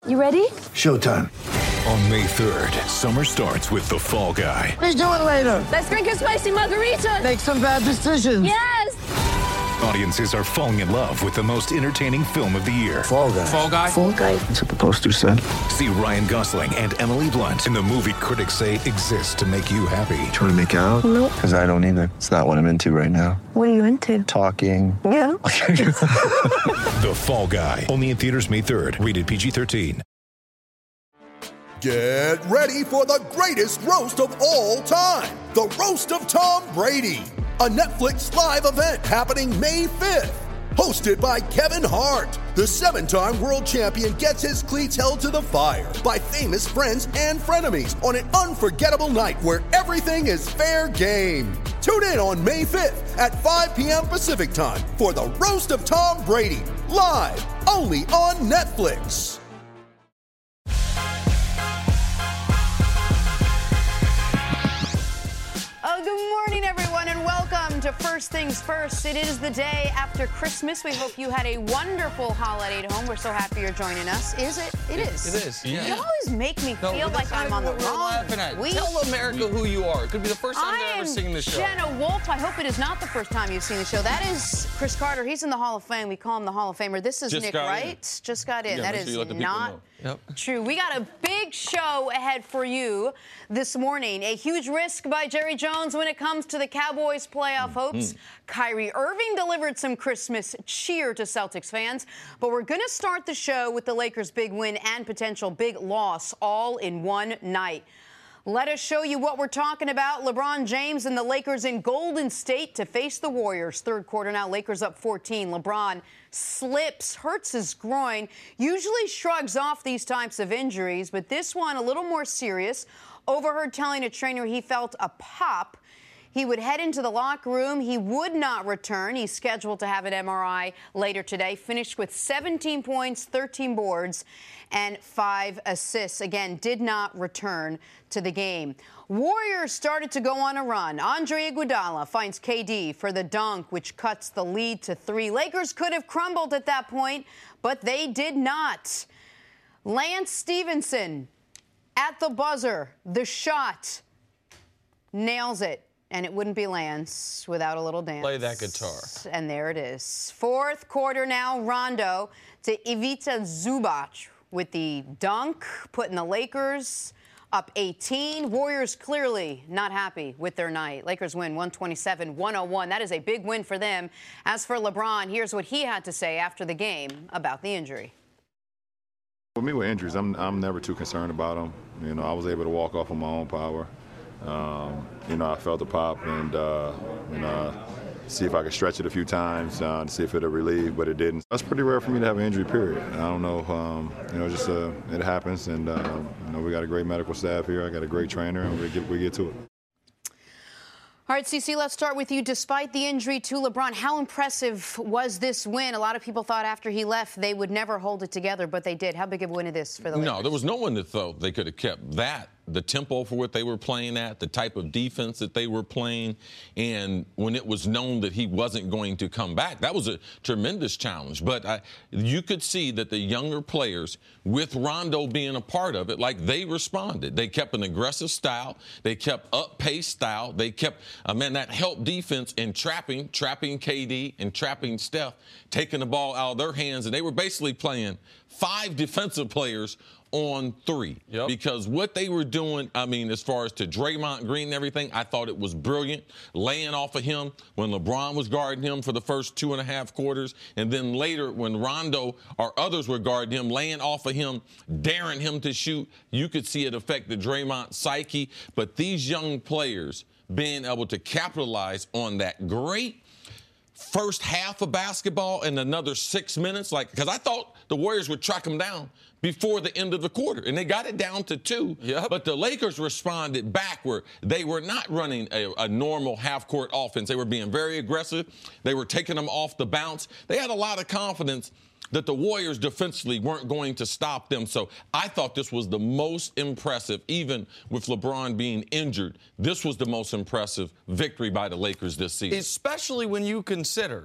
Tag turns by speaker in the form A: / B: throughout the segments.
A: You ready?
B: Showtime.
C: On May 3rd, summer starts with The Fall Guy.
A: Let's do it later.
D: Let's drink a spicy margarita.
A: Make some bad decisions.
D: Yes.
C: Audiences are falling in love with the most entertaining film of the year.
B: Fall Guy.
E: Fall Guy?
A: Fall Guy.
B: That's what the poster said.
C: See Ryan Gosling and Emily Blunt in the movie critics say exists to make you happy.
B: Trying to make it out?
A: Nope.
B: Because I don't either. It's not what I'm into right now.
A: What are you into?
B: Talking.
A: Yeah.
C: The Fall Guy. Only in theaters May 3rd. Rated PG-13.
F: Get ready for the greatest roast of all time. The Roast of Tom Brady. A Netflix live event happening May 5th. Hosted by Kevin Hart. The 7-time world champion gets his cleats held to the fire by famous friends and frenemies on an unforgettable night where everything is fair game. Tune in on May 5th at 5 p.m. Pacific time for the Roast of Tom Brady. Live only on Netflix.
G: Good morning, everyone, and welcome to First Things First. It is the day after Christmas. We hope you had a wonderful holiday at home. We're so happy you're joining us. Is it? It is.
E: It is. Yeah.
G: You always make me feel like I'm on the wrong week.
E: Tell America who you are. It could be the first time they're ever seeing the show.
G: Jenna Wolf. I hope it is not the first time you've seen the show. That is Chris Carter. He's in the Hall of Fame. We call him the Hall of Famer. This is Nick Wright. Just got in.
E: Yeah,
G: that is not
E: Yep.
G: true. We got a big show ahead for you this morning. A huge risk by Jerry Jones when it comes to the Cowboys' playoff hopes. Kyrie Irving delivered some Christmas cheer to Celtics fans. But we're going to start the show with the Lakers' big win and potential big loss all in one night. Let us show you what we're talking about. LeBron James and the Lakers in Golden State to face the Warriors. Third quarter now, Lakers up 14. LeBron slips, hurts his groin, usually shrugs off these types of injuries, but this one a little more serious. Overheard telling a trainer he felt a pop. He would head into the locker room. He would not return. He's scheduled to have an MRI later today. Finished with 17 points, 13 boards, and 5 assists. Again, did not return to the game. Warriors started to go on a run. Andre Iguodala finds KD for the dunk, which cuts the lead to 3. Lakers could have crumbled at that point, but they did not. Lance Stevenson at the buzzer, the shot, nails it. And it wouldn't be Lance without a little dance.
E: Play that guitar.
G: And there it is. Fourth quarter now, Rondo to Ivica Zubac with the dunk, putting the Lakers up 18. Warriors clearly not happy with their night. Lakers win 127-101. That is a big win for them. As for LeBron, here's what he had to say after the game about the injury.
H: For me with injuries, I'm never too concerned about them. You know, I was able to walk off on my own power. You know, I felt the pop and see if I could stretch it a few times to see if it'll relieve, but it didn't. That's pretty rare for me to have an injury, period. I don't know, you know, just it happens, and you know, we got a great medical staff here. I got a great trainer, and we get to it.
G: All right, CeCe, let's start with you. Despite the injury to LeBron, how impressive was this win? A lot of people thought after he left they would never hold it together, but they did. How big of a win is this for the Lakers?
E: No, there was no one that thought they could have kept that, the tempo for what they were playing at, the type of defense that they were playing, and when it was known that he wasn't going to come back, that was a tremendous challenge. But you could see that the younger players, with Rondo being a part of it, like they responded. They kept an aggressive style. They kept up-pace style. They kept, that helped defense in trapping KD and trapping Steph, taking the ball out of their hands, and they were basically playing 5 defensive players on 3. Yep. Because what they were doing, as far as to Draymond Green and everything, I thought it was brilliant. Laying off of him when LeBron was guarding him for the first 2.5 quarters. And then later when Rondo or others were guarding him, laying off of him, daring him to shoot, you could see it affect the Draymond psyche. But these young players being able to capitalize on that great first half of basketball and another 6 minutes, because I thought the Warriors would track them down before the end of the quarter, and they got it down to 2. Yep. But the Lakers responded back where they were not running a normal half-court offense. They were being very aggressive. They were taking them off the bounce. They had a lot of confidence that the Warriors defensively weren't going to stop them. So I thought this was the most impressive, even with LeBron being injured. This was the most impressive victory by the Lakers this season.
I: Especially when you consider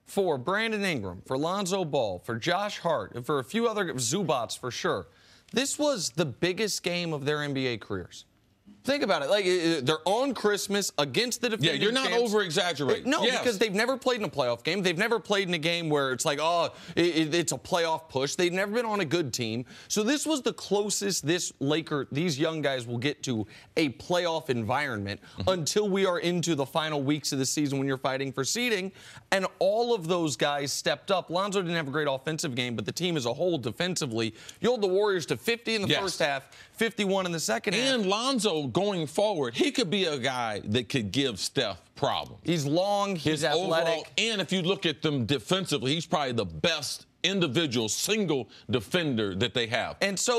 I: for Brandon Ingram, for Lonzo Ball, for Josh Hart, and for a few other Zubats for sure, this was the biggest game of their NBA careers. Think about it. Like, they're on Christmas against the defending
E: Yeah, you're not
I: champs.
E: over-exaggerating.
I: No,
E: Yes.
I: because they've never played in a playoff game. They've never played in a game where it's like, it's a playoff push. They've never been on a good team. So this was the closest these young guys will get to a playoff environment until we are into the final weeks of the season when you're fighting for seeding. And all of those guys stepped up. Lonzo didn't have a great offensive game, but the team as a whole defensively, you hold the Warriors to 50 in the first half, 51 in the second half.
E: And Lonzo, going forward, he could be a guy that could give Steph problems.
I: He's long, he's athletic.
E: Overall, and if you look at them defensively, he's probably the best individual single defender that they have.
I: And so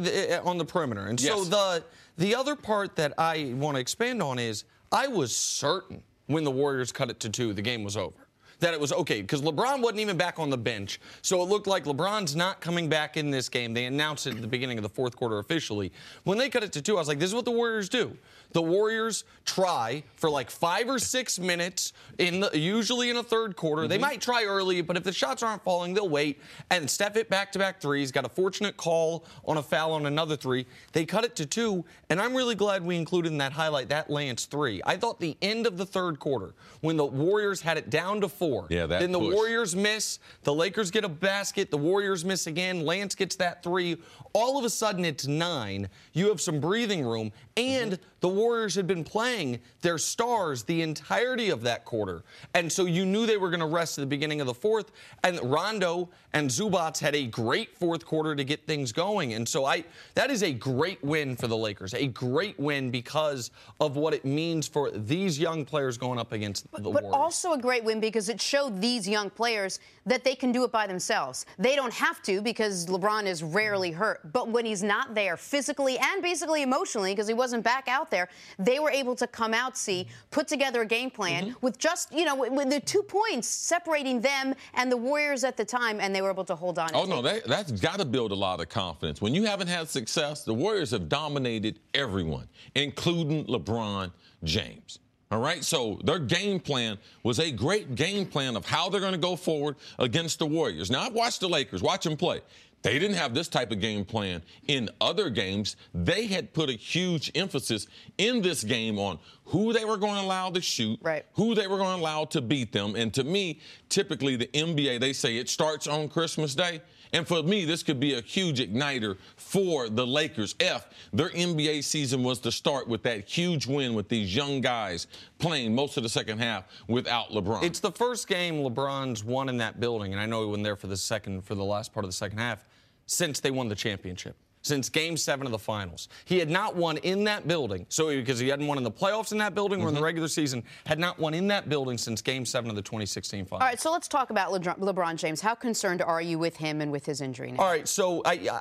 I: on the perimeter. And so the other part that I want to expand on is I was certain when the Warriors cut it to 2, the game was over. That it was okay, because LeBron wasn't even back on the bench. So it looked like LeBron's not coming back in this game. They announced it at the beginning of the fourth quarter officially. When they cut it to 2, I was like, this is what the Warriors do. The Warriors try for like 5 or 6 minutes, usually in a third quarter. They might try early, but if the shots aren't falling, they'll wait. And Steph hit back-to-back threes, got a fortunate call on a foul on another 3. They cut it to 2, and I'm really glad we included in that highlight that Lance 3. I thought the end of the third quarter, when the Warriors had it down to 4, then the Warriors miss, the Lakers get a basket, the Warriors miss again, Lance gets that 3. All of a sudden, it's 9. You have some breathing room, and the Warriors had been playing their stars the entirety of that quarter. And so you knew they were going to rest at the beginning of the fourth. And Rondo and Zubats had a great fourth quarter to get things going. And so that is a great win for the Lakers, a great win because of what it means for these young players going up against the Warriors.
G: But also a great win because it showed these young players that they can do it by themselves. They don't have to because LeBron is rarely hurt. But when he's not there physically and basically emotionally because he wasn't back out there, they were able to come out, put together a game plan with just, with the 2 points separating them and the Warriors at the time, and they were able to hold on.
E: Oh, no, that's got to build a lot of confidence. When you haven't had success, the Warriors have dominated everyone, including LeBron James. All right, so their game plan was a great game plan of how they're going to go forward against the Warriors. Now, I've watched the Lakers, watch them play. They didn't have this type of game plan in other games. They had put a huge emphasis in this game on who they were going to allow to shoot, who they were going to allow to beat them. And to me, typically the NBA, they say it starts on Christmas Day. And for me, this could be a huge igniter for the Lakers if their NBA season was to start with that huge win with these young guys playing most of the second half without LeBron.
I: It's the first game LeBron's won in that building, and I know he wasn't there for the last part of the second half, since they won the championship. Since Game 7 of the finals. He had not won in that building, because he hadn't won in the playoffs in that building or in the regular season, had not won in that building since Game 7 of the 2016 finals.
G: All right, so let's talk about LeBron James. How concerned are you with him and with his injury now?
I: All right, so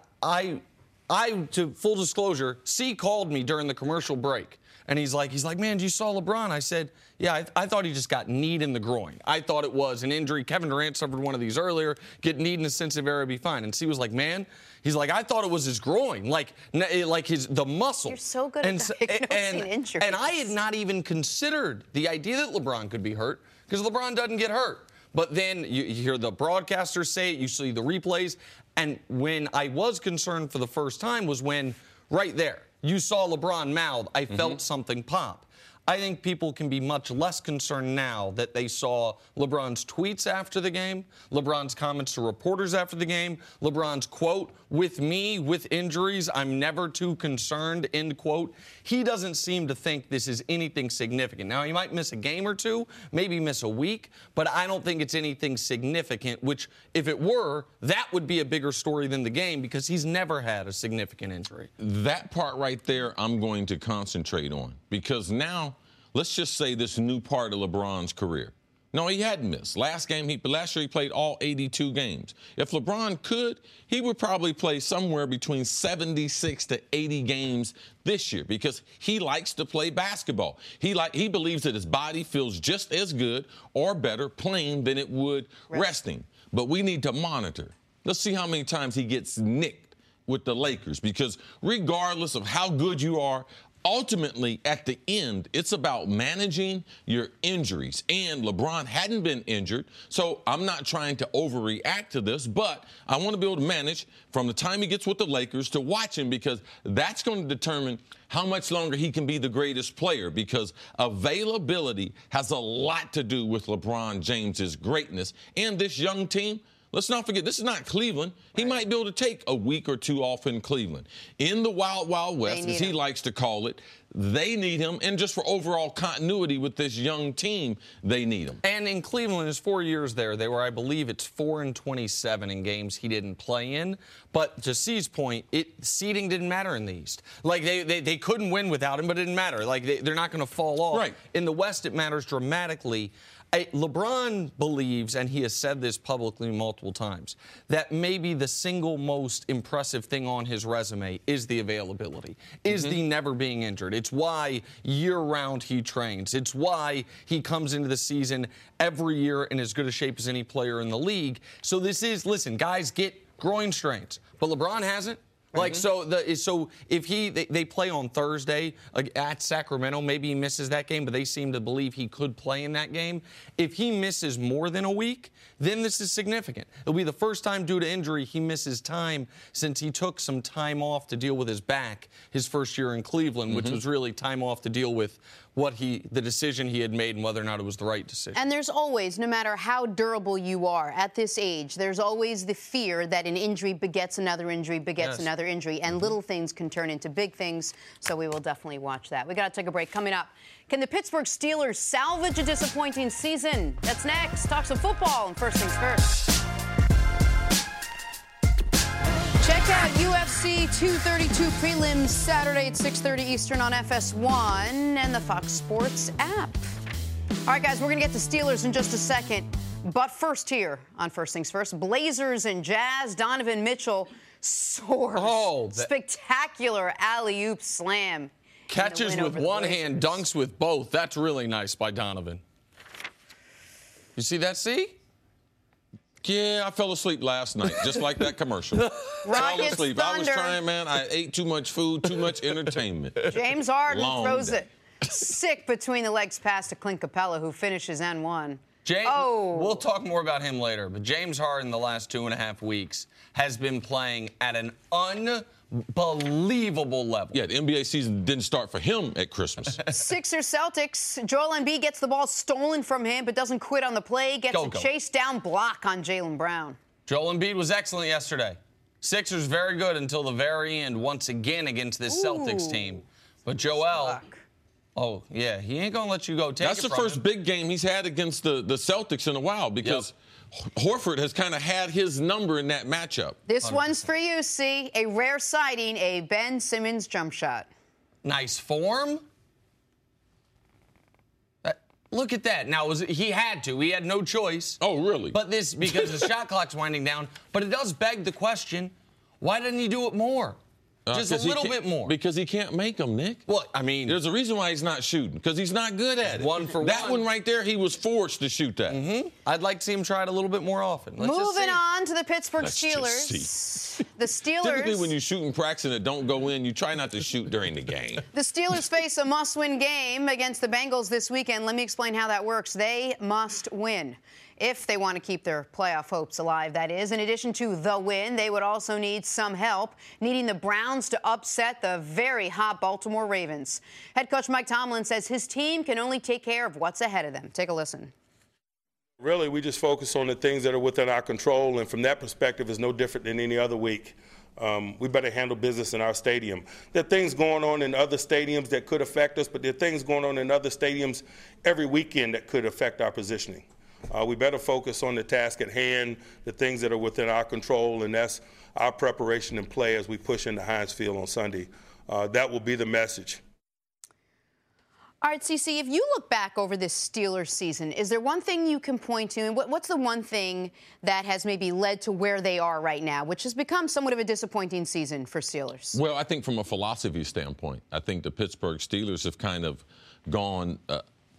I: I to full disclosure, C called me during the commercial break. And he's like, man, you saw LeBron? I said, yeah, I thought he just got kneed in the groin. I thought it was an injury. Kevin Durant suffered one of these earlier. Get kneed in the sensitive area, be fine. And C was like, man, he's like, I thought it was his groin, like the muscle.
G: You're so good at diagnosing injuries.
I: And I had not even considered the idea that LeBron could be hurt because LeBron doesn't get hurt. But then you hear the broadcasters say it, you see the replays. And when I was concerned for the first time was when, right there, you saw LeBron mouth, I felt something pop. I think people can be much less concerned now that they saw LeBron's tweets after the game, LeBron's comments to reporters after the game, LeBron's quote, with me, with injuries, I'm never too concerned, end quote. He doesn't seem to think this is anything significant. Now, he might miss a game or two, maybe miss a week, but I don't think it's anything significant, which, if it were, that would be a bigger story than the game because he's never had a significant injury.
E: That part right there I'm going to concentrate on because now, let's just say this new part of LeBron's career. No, he hadn't missed. Last year he played all 82 games. If LeBron could, he would probably play somewhere between 76 to 80 games this year because he likes to play basketball. He believes that his body feels just as good or better playing than it would resting. But we need to monitor. Let's see how many times he gets nicked with the Lakers because regardless of how good you are ultimately, at the end, it's about managing your injuries. And LeBron hadn't been injured, so I'm not trying to overreact to this, but I want to be able to manage from the time he gets with the Lakers to watch him, because that's going to determine how much longer he can be the greatest player, because availability has a lot to do with LeBron James's greatness. And this young team, let's not forget, this is not Cleveland. He might be able to take a week or two off in Cleveland. In the Wild, Wild West, as he likes to call it, they need him. And just for overall continuity with this young team, they need him.
I: And in Cleveland, his 4 years there, they were, I believe, it's 4-27 in games he didn't play in. But to C's point, seeding didn't matter in the East. Like, they couldn't win without him, but it didn't matter. Like, they're not going to fall off.
E: Right.
I: In the West, it matters dramatically. LeBron believes, and he has said this publicly multiple times, that maybe the single most impressive thing on his resume is the availability, is the never being injured. It's why year-round he trains. It's why he comes into the season every year in as good a shape as any player in the league. So this is, listen, guys get groin strains, but LeBron hasn't. Like, so if they play on Thursday at Sacramento, maybe he misses that game, but they seem to believe he could play in that game. If he misses more than a week, then this is significant. It'll be the first time due to injury he misses time since he took some time off to deal with his back his first year in Cleveland, which was really time off to deal with the decision he had made and whether or not it was the right decision.
G: And there's always, no matter how durable you are at this age, there's always the fear that an injury begets another injury, another injury, and little things can turn into big things, so we will definitely watch that. We got to take a break. Coming up, can the Pittsburgh Steelers salvage a disappointing season? That's next. Talk some football and first things first. Check out UFC 232 prelims Saturday at 6:30 Eastern on FS1 and the Fox Sports app. All right, guys, we're going to get to Steelers in just a second. But first here on First Things First, Blazers and Jazz. Donovan Mitchell soars. Spectacular alley-oop slam.
I: Catches with one hand, dunks with both. That's really nice by Donovan. You see that, C?
E: Yeah, I fell asleep last night, just like that commercial. Fell asleep. I was trying, man. I ate too much food, too much entertainment.
G: James Harden throws it sick between the legs pass to Clint Capella, who finishes N1.
I: We'll talk more about him later, but James Harden the last 2.5 weeks has been playing at an unbelievable level.
E: Yeah, the NBA season didn't start for him at Christmas.
G: Sixers Celtics. Joel Embiid gets the ball stolen from him, but doesn't quit on the play. Gets a chase down block on Jaylen Brown.
I: Joel Embiid was excellent yesterday. Sixers very good until the very end, once again against this Celtics team. But Joel... Oh, yeah, he ain't going to let you go.
E: That's the first big game he's had against the Celtics in a while, because Horford has kind of had his number in that matchup.
G: This one's for you, C. A rare sighting, a Ben Simmons jump shot.
I: Nice form. Look at that. Now, he had to. He had no choice.
E: Oh, really?
I: But this, because the shot clock's winding down. But it does beg the question, why didn't he do it more? Just a little bit more.
E: Because he can't make them, Nick.
I: Well, I mean...
E: There's a reason why he's not shooting, because he's not good at it. That one right there, he was forced to shoot that.
I: I'd like to see him try it a little bit more often.
G: Moving on to the Pittsburgh Steelers. The Steelers...
E: Typically, when you shoot in practice and it don't go in, you try not to shoot during the game.
G: The Steelers face a must-win game against the Bengals this weekend. Let me explain how that works. They must win. If they want to keep their playoff hopes alive, that is. In addition to the win, they would also need some help, needing the Browns to upset the very hot Baltimore Ravens. Head coach Mike Tomlin says his team can only take care of what's ahead of them. Take a listen.
J: Really, we just focus on the things that are within our control, and from that perspective, it's no different than any other week. We better handle business in our stadium. There are things going on in other stadiums that could affect us, but there are things going on in other stadiums every weekend that could affect our positioning. We better focus on the task at hand, the things that are within our control, and that's our preparation and play as we push into Heinz Field on Sunday. That will be the message.
G: All right, CeCe, if you look back over this Steelers season, is there one thing you can point to, and what's the one thing that has maybe led to where they are right now, which has become somewhat of a disappointing season for Steelers?
E: Well, I think from a philosophy standpoint, I think the Pittsburgh Steelers have kind of gone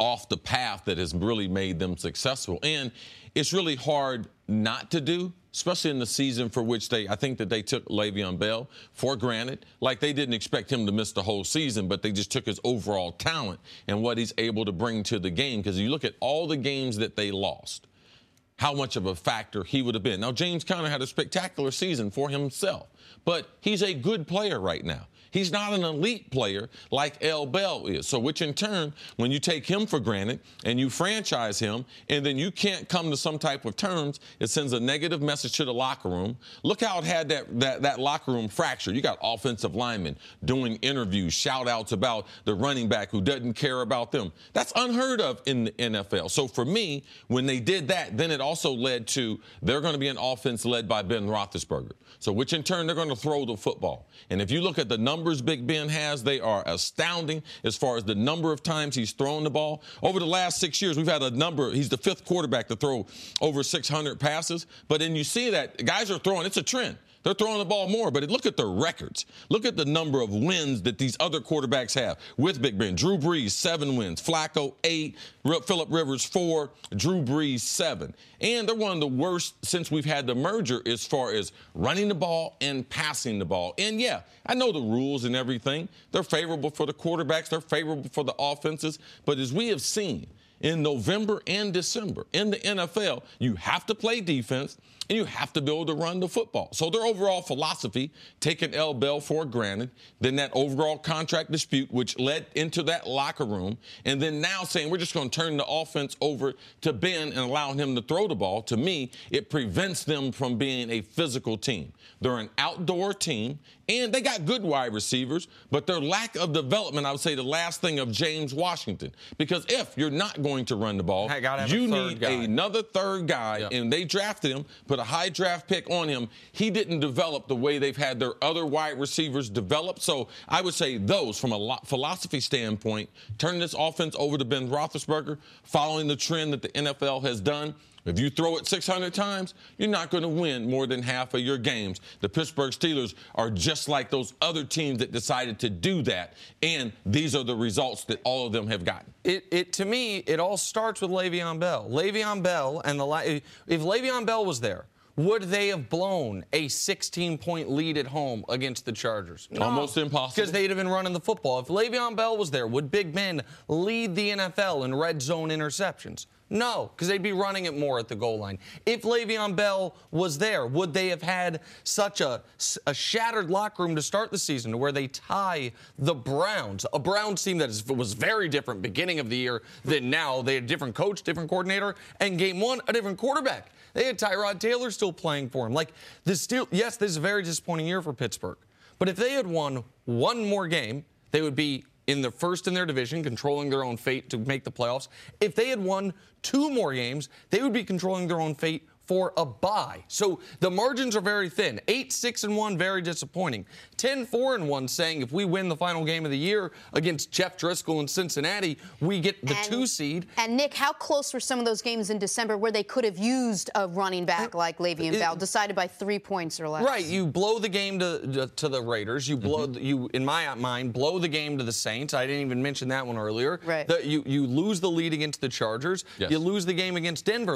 E: off the path that has really made them successful. And it's really hard not to do, especially in the season for which I think that they took Le'Veon Bell for granted. Like, they didn't expect him to miss the whole season, but they just took his overall talent and what he's able to bring to the game. Because you look at all the games that they lost, how much of a factor he would have been. Now, James Conner had a spectacular season for himself, but he's a good player right now. He's not an elite player like L. Bell is. So, which in turn, when you take him for granted and you franchise him and then you can't come to some type of terms, it sends a negative message to the locker room. Look how it had that locker room fracture. You got offensive linemen doing interviews, shout-outs about the running back who doesn't care about them. That's unheard of in the NFL. So, for me, when they did that, then it also led to they're going to be an offense led by Ben Roethlisberger. So, which in turn, they're going to throw the football. And if you look at the numbers Big Ben has, they are astounding as far as the number of times he's thrown the ball. Over the last 6 years, we've had a number. He's the 5th quarterback to throw over 600 passes. But then you see that guys are throwing. It's a trend. They're throwing the ball more, but look at the records. Look at the number of wins that these other quarterbacks have with Big Ben. Drew Brees, 7 wins. Flacco, 8. Phillip Rivers, 4. Drew Brees, 7. And they're one of the worst since we've had the merger as far as running the ball and passing the ball. And, yeah, I know the rules and everything. They're favorable for the quarterbacks. They're favorable for the offenses. But as we have seen in November and December in the NFL, you have to play defense and you have to be able to run the football. So their overall philosophy, taking L. Bell for granted, then that overall contract dispute, which led into that locker room, and then now saying we're just going to turn the offense over to Ben and allowing him to throw the ball, to me, it prevents them from being a physical team. They're an outdoor team, and they got good wide receivers, but their lack of development, I would say, the last thing of James Washington. Because if you're not going to run the ball, you need another third guy, and they drafted him, put a high draft pick on him. He didn't develop the way they've had their other wide receivers develop. So I would say those, from a philosophy standpoint, turning this offense over to Ben Roethlisberger, following the trend that the NFL has done. If you throw it 600 times, you're not going to win more than half of your games. The Pittsburgh Steelers are just like those other teams that decided to do that, and these are the results that all of them have gotten.
I: To me, it all starts with Le'Veon Bell. Le'Veon Bell, and if Le'Veon Bell was there, would they have blown a 16-point lead at home against the Chargers?
E: No. Almost impossible.
I: Because they'd have been running the football. If Le'Veon Bell was there, would Big Ben lead the NFL in red zone interceptions? No, because they'd be running it more at the goal line. If Le'Veon Bell was there, would they have had such a shattered locker room to start the season to where they tie the Browns, a Browns team that was very different beginning of the year than now? They had a different coach, different coordinator, and game one, a different quarterback. They had Tyrod Taylor still playing for him. Yes, this is a very disappointing year for Pittsburgh. But if they had won one more game, they would be in the first in their division, controlling their own fate to make the playoffs. If they had won 2 more games, they would be controlling their own fate for a bye. So the margins are very thin. 8-6-1, very disappointing. 10-4-1, saying if we win the final game of the year against Jeff Driscoll in Cincinnati, we get the 2 seed.
G: And Nick, how close were some of those games in December where they could have used a running back like Le'Veon Bell, decided by 3 points or less? Right.
I: You blow the game to the Raiders. You blow you, in my mind, blow the game to the Saints. I didn't even mention that one earlier.
G: Right.
I: You lose the lead against the Chargers.
E: Yes.
I: You lose the game against Denver.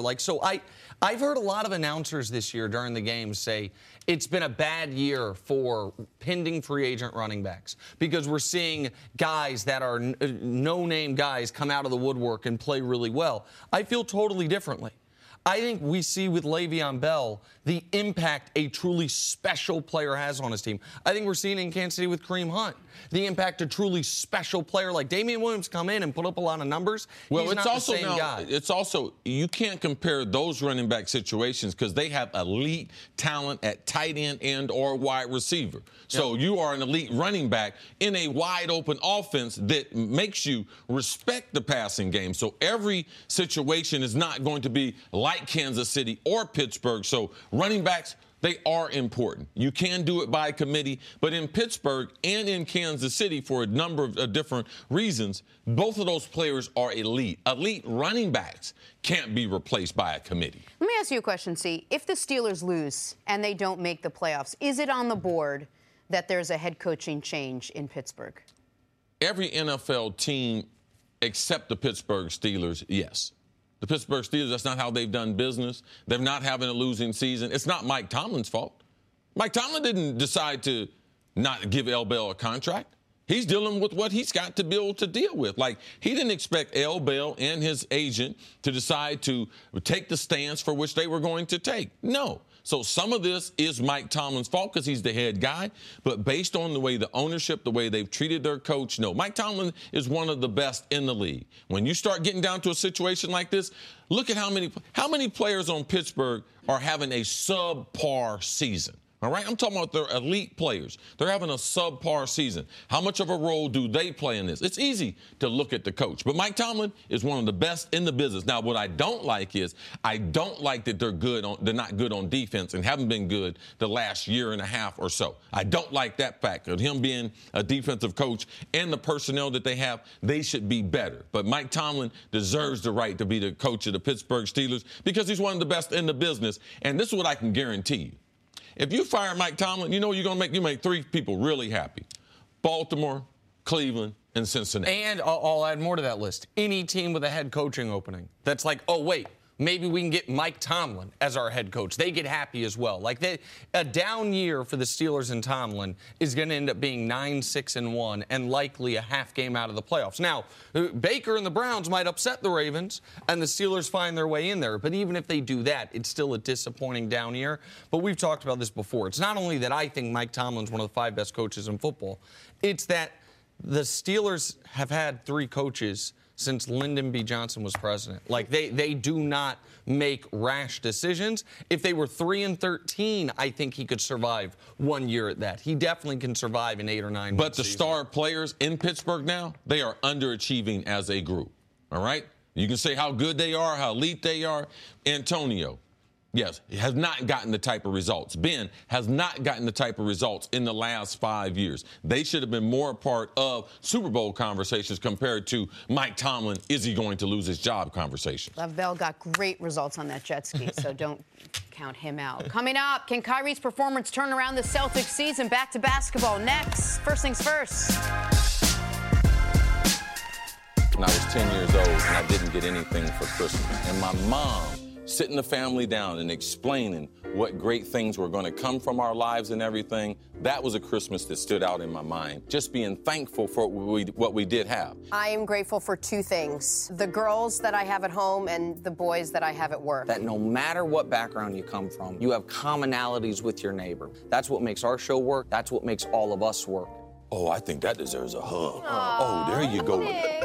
I: I've heard a lot of announcers this year during the game say it's been a bad year for pending free agent running backs because we're seeing guys that are no-name guys come out of the woodwork and play really well. I feel totally differently. I think we see with Le'Veon Bell the impact a truly special player has on his team. I think we're seeing in Kansas City with Kareem Hunt the impact a truly special player like Damian Williams come in and put up a lot of numbers.
E: Well,
I: he's
E: it's
I: not
E: also
I: the same guy.
E: It's also, you can't compare those running back situations because they have elite talent at tight end and or wide receiver. So you are an elite running back in a wide open offense that makes you respect the passing game. So every situation is not going to be like Kansas City or Pittsburgh. So running backs, they are important. You can do it by committee, but in Pittsburgh and in Kansas City, for a number of different reasons, both of those players are elite. Elite running backs can't be replaced by a committee.
G: Let me ask you a question, C. If the Steelers lose and they don't make the playoffs, is it on the board that there's a head coaching change in Pittsburgh?
E: Every NFL team except the Pittsburgh Steelers, yes. The Pittsburgh Steelers, that's not how they've done business. They're not having a losing season. It's not Mike Tomlin's fault. Mike Tomlin didn't decide to not give L. Bell a contract. He's dealing with what he's got to be able to deal with. Like, he didn't expect L. Bell and his agent to decide to take the stance for which they were going to take. No. So some of this is Mike Tomlin's fault because he's the head guy. But based on the way the ownership, the way they've treated their coach, no. Mike Tomlin is one of the best in the league. When you start getting down to a situation like this, look at how many players on Pittsburgh are having a subpar season. All right, I'm talking about their elite players. They're having a subpar season. How much of a role do they play in this? It's easy to look at the coach, but Mike Tomlin is one of the best in the business. Now, what I don't like is I don't like that they're not good on defense and haven't been good the last year and a half or so. I don't like that fact of him being a defensive coach and the personnel that they have. They should be better. But Mike Tomlin deserves the right to be the coach of the Pittsburgh Steelers because he's one of the best in the business. And this is what I can guarantee you. If you fire Mike Tomlin, you know you're going to make three people really happy. Baltimore, Cleveland, and Cincinnati.
I: And I'll add more to that list. Any team with a head coaching opening that's like, oh, wait, maybe we can get Mike Tomlin as our head coach. They get happy as well. Like, a down year for the Steelers and Tomlin is going to end up being 9-6-1 and likely a half game out of the playoffs. Now, Baker and the Browns might upset the Ravens, and the Steelers find their way in there. But even if they do that, it's still a disappointing down year. But we've talked about this before. It's not only that I think Mike Tomlin's one of the 5 best coaches in football. It's that the Steelers have had 3 coaches since Lyndon B. Johnson was president. Like, they do not make rash decisions. If they were 3-13, I think he could survive 1 year at that. He definitely can survive an 8 or 9
E: But the
I: season.
E: star players in Pittsburgh now, they are underachieving as a group. All right? You can say how good they are, how elite they are. Antonio, yes, has not gotten the type of results. Ben has not gotten the type of results in the last 5 years. They should have been more a part of Super Bowl conversations compared to Mike Tomlin, is he going to lose his job conversation.
G: Lev Bell got great results on that jet ski, so don't count him out. Coming up, can Kyrie's performance turn around the Celtics season? Back to basketball next. First things first.
E: When I was 10 years old and I didn't get anything for Christmas, and my mom sitting the family down and explaining what great things were going to come from our lives and everything, that was a Christmas that stood out in my mind. Just being thankful for what we did have.
K: I am grateful for 2 things. The girls that I have at home and the boys that I have at work.
L: That no matter what background you come from, you have commonalities with your neighbor. That's what makes our show work. That's what makes all of us work.
E: Oh, I think that deserves a hug. Oh, there you go.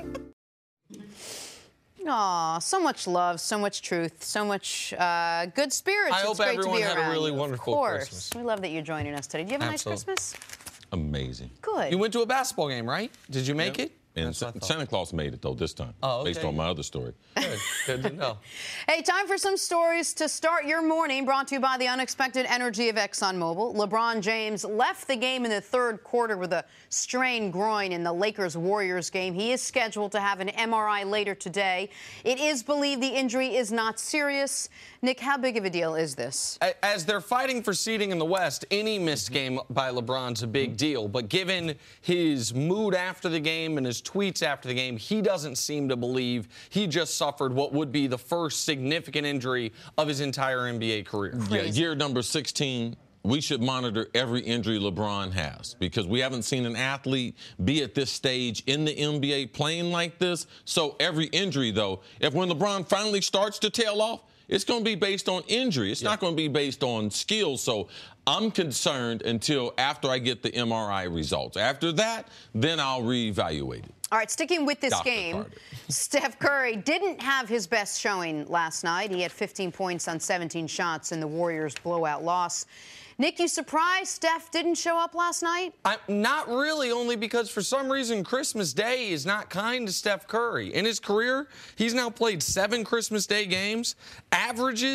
G: Aw, so much love, so much truth, so much good spirits.
I: I hope everyone had a really wonderful Christmas.
G: We love that you're joining us today. Did you have a nice Christmas?
E: Amazing.
G: Good.
I: You went to a basketball game, right? Did you make it?
E: And Santa Claus made it, though, this time, based on my other story.
I: Good to know.
G: Hey, time for some stories to start your morning, brought to you by the unexpected energy of ExxonMobil. LeBron James left the game in the 3rd quarter with a strained groin in the Lakers-Warriors game. He is scheduled to have an MRI later today. It is believed the injury is not serious. Nick, how big of a deal is this?
I: As they're fighting for seeding in the West, any missed game by LeBron's a big deal. But given his mood after the game and his tweets after the game, he doesn't seem to believe he just suffered what would be the first significant injury of his entire NBA career.
E: Yeah, year number 16. We should monitor every injury LeBron has because we haven't seen an athlete be at this stage in the NBA playing like this. So every injury, though, when LeBron finally starts to tail off, it's going to be based on injury. It's not going to be based on skill. So I'm concerned until after I get the MRI results. After that, then I'll reevaluate it.
G: All right, sticking with this game, Steph Curry didn't have his best showing last night. He had 15 points on 17 shots in the Warriors' blowout loss. Nick, you surprised Steph didn't show up last night?
I: Not really, only because for some reason Christmas Day is not kind to Steph Curry. In his career, he's now played 7 Christmas Day games, averages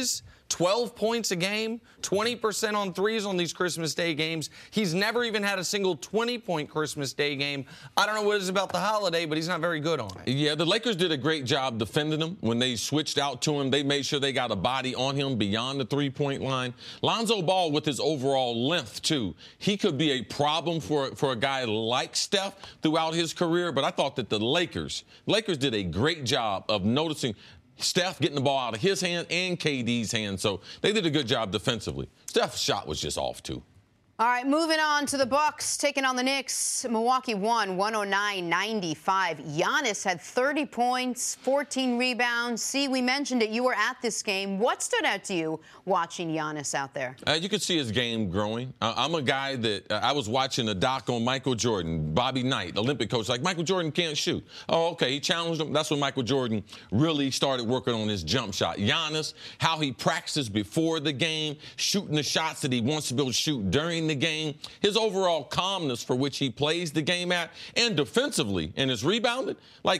I: 12 points a game, 20% on threes on these Christmas Day games. He's never even had a single 20-point Christmas Day game. I don't know what it is about the holiday, but he's not very good on it.
E: Yeah, the Lakers did a great job defending him. When they switched out to him, they made sure they got a body on him beyond the three-point line. Lonzo Ball, with his overall length, too, he could be a problem for a guy like Steph throughout his career, but I thought that the Lakers did a great job of noticing Steph getting the ball out of his hand and KD's hand, so they did a good job defensively. Steph's shot was just off, too.
G: All right, moving on to the Bucks taking on the Knicks. Milwaukee won 109-95. Giannis had 30 points, 14 rebounds. See, we mentioned it. You were at this game. What stood out to you watching Giannis out there?
E: You could see his game growing. I'm a guy that I was watching a doc on Michael Jordan, Bobby Knight, Olympic coach. Like, Michael Jordan can't shoot. Oh, okay, he challenged him. That's when Michael Jordan really started working on his jump shot. Giannis, how he practices before the game, shooting the shots that he wants to be able to shoot during the game, his overall calmness for which he plays the game at, and defensively and his rebounding, like,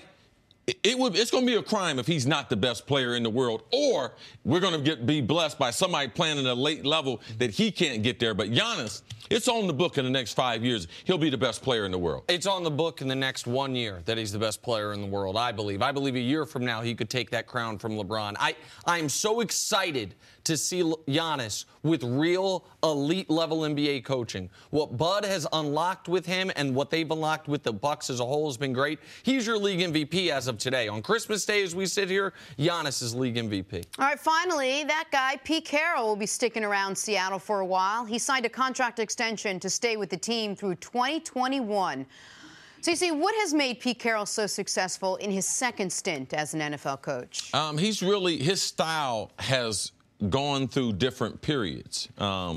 E: it's going to be a crime if he's not the best player in the world, or we're going to be blessed by somebody playing at a late level that he can't get there. But Giannis, it's on the book in the next 5 years. He'll be the best player in the world.
I: It's on the book in the next 1 year that he's the best player in the world, I believe. I believe a year from now he could take that crown from LeBron. I'm so excited to see Giannis with real elite-level NBA coaching. What Bud has unlocked with him and what they've unlocked with the Bucks as a whole has been great. He's your league MVP as of today. On Christmas Day, as we sit here, Giannis is league MVP.
G: All right, finally, that guy, Pete Carroll, will be sticking around Seattle for a while. He signed a contract extension to stay with the team through 2021. So, you see, what has made Pete Carroll so successful in his second stint as an NFL coach?
E: His style has gone through different periods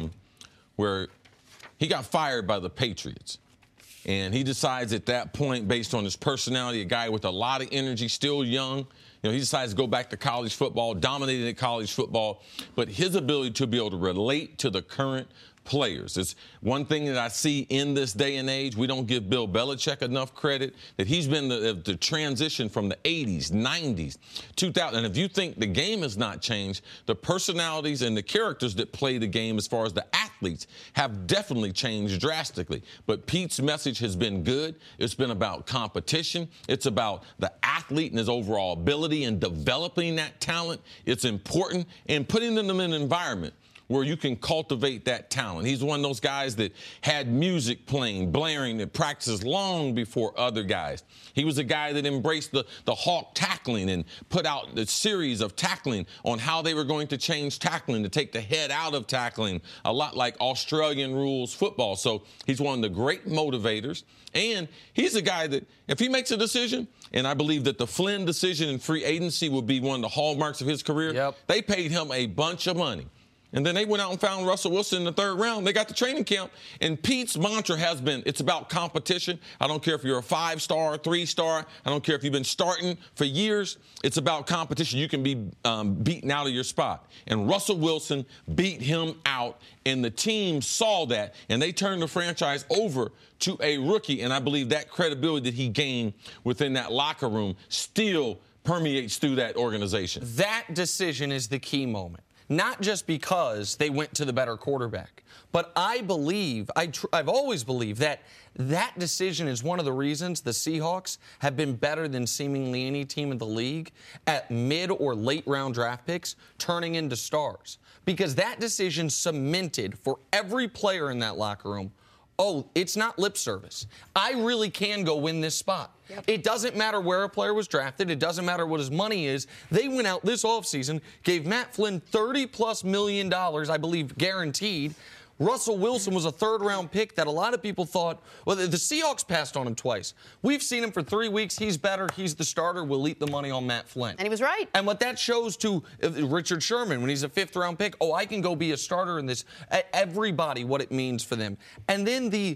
E: where he got fired by the Patriots. And he decides at that point, based on his personality, a guy with a lot of energy, still young, he decides to go back to college football, dominated college football. But his ability to be able to relate to the current players. It's one thing that I see in this day and age. We don't give Bill Belichick enough credit, that he's been the transition from the 80s, 90s, 2000. And if you think the game has not changed, the personalities and the characters that play the game as far as the athletes have definitely changed drastically. But Pete's message has been good. It's been about competition. It's about the athlete and his overall ability and developing that talent. It's important, and putting them in an environment where you can cultivate that talent. He's one of those guys that had music playing, blaring at practices long before other guys. He was a guy that embraced the hawk tackling and put out the series of tackling on how they were going to change tackling, to take the head out of tackling, a lot like Australian rules football. So he's one of the great motivators. And he's a guy that, if he makes a decision, and I believe that the Flynn decision in free agency will be one of the hallmarks of his career, they paid him a bunch of money. And then they went out and found Russell Wilson in the third round. They got the training camp. And Pete's mantra has been, it's about competition. I don't care if you're a 5-star, 3-star. I don't care if you've been starting for years. It's about competition. You can be beaten out of your spot. And Russell Wilson beat him out. And the team saw that. And they turned the franchise over to a rookie. And I believe that credibility that he gained within that locker room still permeates through that organization.
I: That decision is the key moment. Not just because they went to the better quarterback, but I believe, I've always believed that decision is one of the reasons the Seahawks have been better than seemingly any team in the league at mid or late round draft picks turning into stars. Because that decision cemented for every player in that locker room, oh, it's not lip service. I really can go win this spot. Yep. It doesn't matter where a player was drafted. It doesn't matter what his money is. They went out this offseason, gave Matt Flynn $30+ million, I believe, guaranteed. Russell Wilson was a third-round pick that a lot of people thought, well, the Seahawks passed on him twice. We've seen him for 3 weeks. He's better. He's the starter. We'll eat the money on Matt Flynn.
G: And he was right.
I: And what that shows to Richard Sherman when he's a fifth-round pick, oh, I can go be a starter in this. Everybody, what it means for them. And then the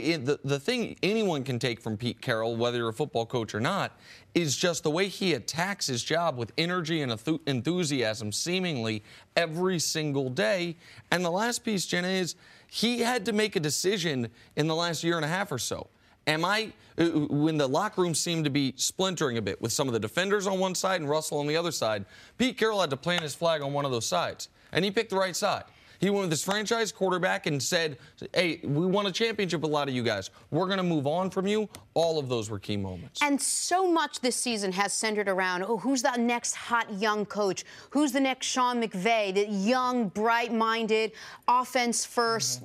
I: thing anyone can take from Pete Carroll, whether you're a football coach or not, is just the way he attacks his job with energy and enthusiasm seemingly every single day. And the last piece, Jenna, is he had to make a decision in the last year and a half or so. When the locker room seemed to be splintering a bit with some of the defenders on one side and Russell on the other side, Pete Carroll had to plant his flag on one of those sides. and he picked the right side. He went with his franchise quarterback and said, hey, we won a championship with a lot of you guys. We're going to move on from you. All of those were key moments.
G: And so much this season has centered around, who's that next hot young coach? Who's the next Sean McVay? The young, bright-minded, offense-first,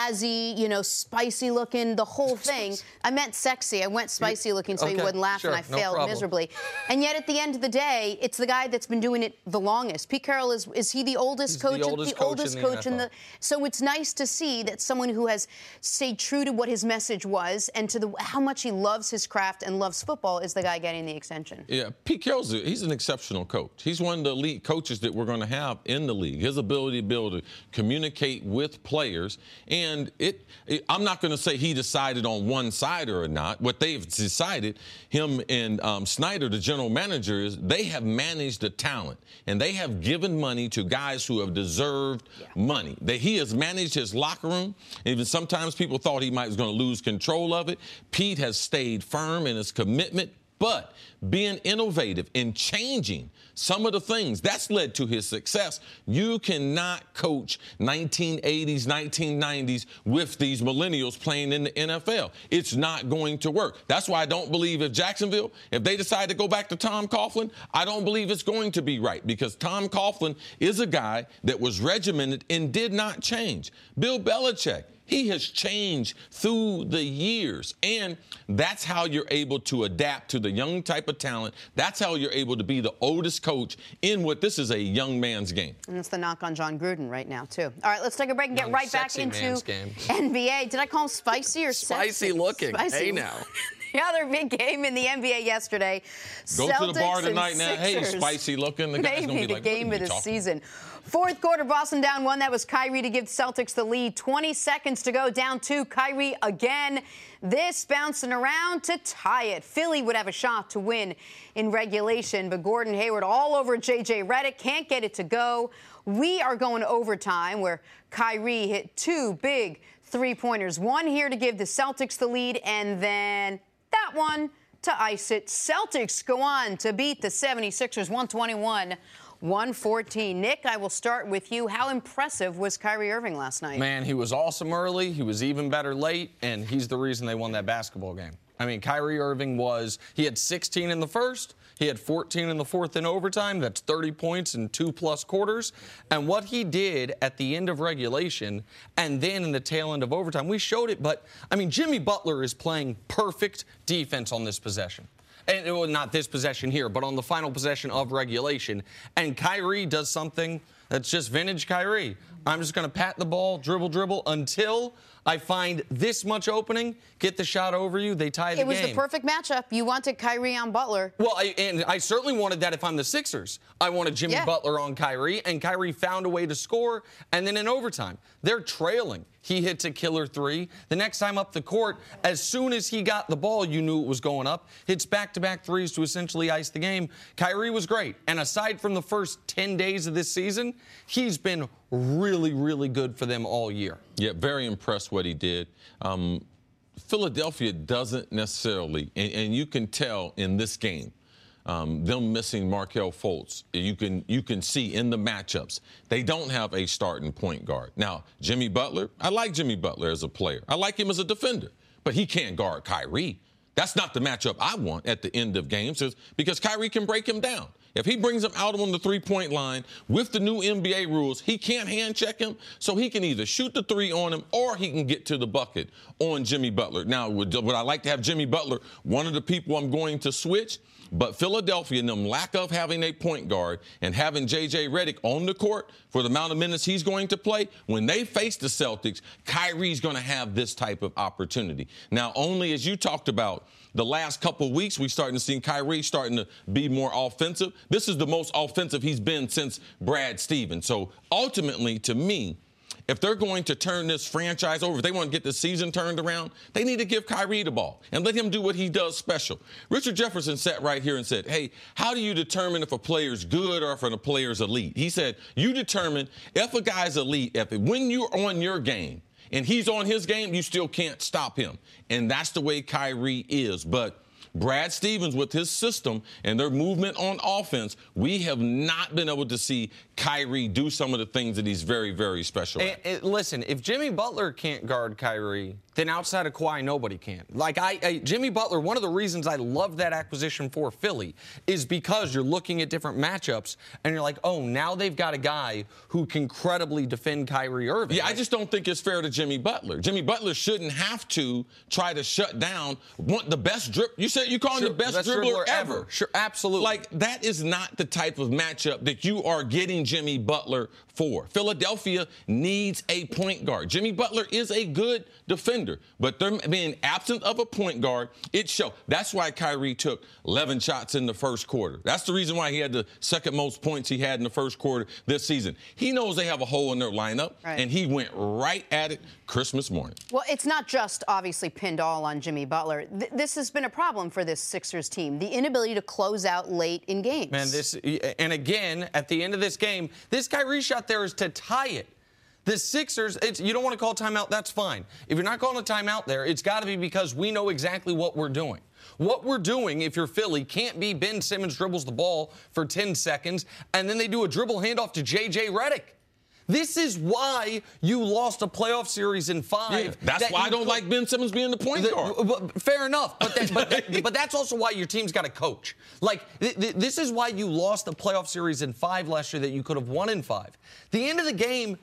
G: jazzy, spicy-looking, the whole thing. I meant sexy. I went spicy-looking so he wouldn't laugh, and I failed miserably. And yet, at the end of the day, it's the guy that's been doing it the longest. Pete Carroll, is he the oldest coach?
I: The oldest coach in the
G: So it's nice to see that someone who has stayed true to what his message was and to how much he loves his craft and loves football is the guy getting the extension.
E: Yeah, Pete Carroll's he's an exceptional coach. He's one of the elite coaches that we're going to have in the league. His ability to be able to communicate with players, and I'm not going to say he decided on one side or not. What they've decided, him and Snyder, the general manager, is they have managed the talent, and they have given money to guys who have deserved money. He has managed his locker room. Even sometimes people thought he was going to lose control of it. Pete has stayed firm in his commitment, but being innovative and changing some of the things, that's led to his success. You cannot coach 1980s, 1990s with these millennials playing in the NFL. It's not going to work. That's why I don't believe if Jacksonville, if they decide to go back to Tom Coughlin, I don't believe it's going to be right, because Tom Coughlin is a guy that was regimented and did not change. Bill Belichick, he has changed through the years, and that's how you're able to adapt to the young type of talent. That's how you're able to be the oldest coach in what this is a young man's game.
G: And it's the knock on John Gruden right now, too. All right, let's take a break and get right back into NBA. Did I call him spicy or sexy?
I: Spicy looking.
G: Spicy.
I: Hey, now.
G: The other big game in the NBA yesterday.
E: Go
G: Celtics
E: to the bar tonight now. Hey,
G: Sixers.
E: spicy looking. The guy's
G: Maybe
E: gonna be
G: the
E: like,
G: game of the season. Fourth quarter, Boston down 1. That was Kyrie to give Celtics the lead. 20 seconds to go, down 2. Kyrie again. This bouncing around to tie it. Philly would have a shot to win in regulation, but Gordon Hayward all over J.J. Redick. Can't get it to go. We are going to overtime, where Kyrie hit 2 big three-pointers. One here to give the Celtics the lead, and then that one to ice it. Celtics go on to beat the 76ers 121-114. Nick, I will start with you. How impressive was Kyrie Irving last night?
I: Man, he was awesome early. He was even better late, and he's the reason they won that basketball game. I mean, Kyrie Irving he had 16 in the first. He had 14 in the fourth in overtime. That's 30 points in 2+ quarters. And what he did at the end of regulation and then in the tail end of overtime, we showed it. But, I mean, Jimmy Butler is playing perfect defense on this possession. And well, not this possession here, but on the final possession of regulation. And Kyrie does something that's just vintage Kyrie. I'm just going to pat the ball, dribble, until I find this much opening, get the shot over you, they tie the game.
G: It was the perfect matchup. You wanted Kyrie on Butler.
I: Well, I certainly wanted that if I'm the Sixers. I wanted Jimmy Butler on Kyrie, and Kyrie found a way to score, and then in overtime, they're trailing. He hits a killer 3. The next time up the court, as soon as he got the ball, you knew it was going up. Hits back-to-back 3s to essentially ice the game. Kyrie was great. And aside from the first 10 days of this season, he's been really, really good for them all year.
E: Yeah, very impressed what he did. Philadelphia doesn't necessarily, and you can tell in this game, them missing Markelle Fultz, you can see in the matchups, they don't have a starting point guard. Now, Jimmy Butler, I like Jimmy Butler as a player. I like him as a defender, but he can't guard Kyrie. That's not the matchup I want at the end of games, because Kyrie can break him down. If he brings him out on the three-point line with the new NBA rules, he can't hand check him, so he can either shoot the 3 on him or he can get to the bucket on Jimmy Butler. Now, would I like to have Jimmy Butler one of the people I'm going to switch? But Philadelphia, and them lack of having a point guard and having J.J. Redick on the court for the amount of minutes he's going to play, when they face the Celtics, Kyrie's going to have this type of opportunity. Now, only as you talked about, the last couple of weeks, we starting to see Kyrie starting to be more offensive. This is the most offensive he's been since Brad Stevens. So ultimately, to me, if they're going to turn this franchise over, if they want to get the season turned around, they need to give Kyrie the ball and let him do what he does special. Richard Jefferson sat right here and said, hey, how do you determine if a player's good or if a player's elite? He said, you determine if a guy's elite, when you're on your game and he's on his game, you still can't stop him. And that's the way Kyrie is. But Brad Stevens with his system and their movement on offense, we have not been able to see Kyrie do some of the things that he's very, very special at.
I: Listen, if Jimmy Butler can't guard Kyrie, then outside of Kawhi, nobody can. Like, Jimmy Butler, one of the reasons I love that acquisition for Philly is because you're looking at different matchups and you're like, oh, now they've got a guy who can credibly defend Kyrie Irving.
E: Yeah, I just don't think it's fair to Jimmy Butler. Jimmy Butler shouldn't have to try to shut down the best dribble. You said you call him the best dribbler ever.
I: Sure, absolutely.
E: Like, that is not the type of matchup that you are getting Jimmy Butler for. Philadelphia needs a point guard. Jimmy Butler is a good defender, but them being absent of a point guard, it showed. That's why Kyrie took 11 shots in the first quarter. That's the reason why he had the second most points he had in the first quarter this season. He knows they have a hole in their lineup, and he went right at it Christmas morning.
G: Well, it's not just obviously pinned all on Jimmy Butler. This has been a problem for this Sixers team, the inability to close out late in games.
I: Man, and again, at the end of this game, this Kyrie shot there is to tie it. The Sixers, you don't want to call timeout, that's fine. If you're not calling a timeout there, it's got to be because we know exactly what we're doing. What we're doing, if you're Philly, can't be Ben Simmons dribbles the ball for 10 seconds, and then they do a dribble handoff to J.J. Redick. This is why you lost a playoff series in 5.
E: Yeah, that's why I don't like Ben Simmons being the point guard.
I: Fair enough, but that's also why your team's got a coach. Like, this is why you lost the playoff series in 5 last year that you could have won in 5. The end of the game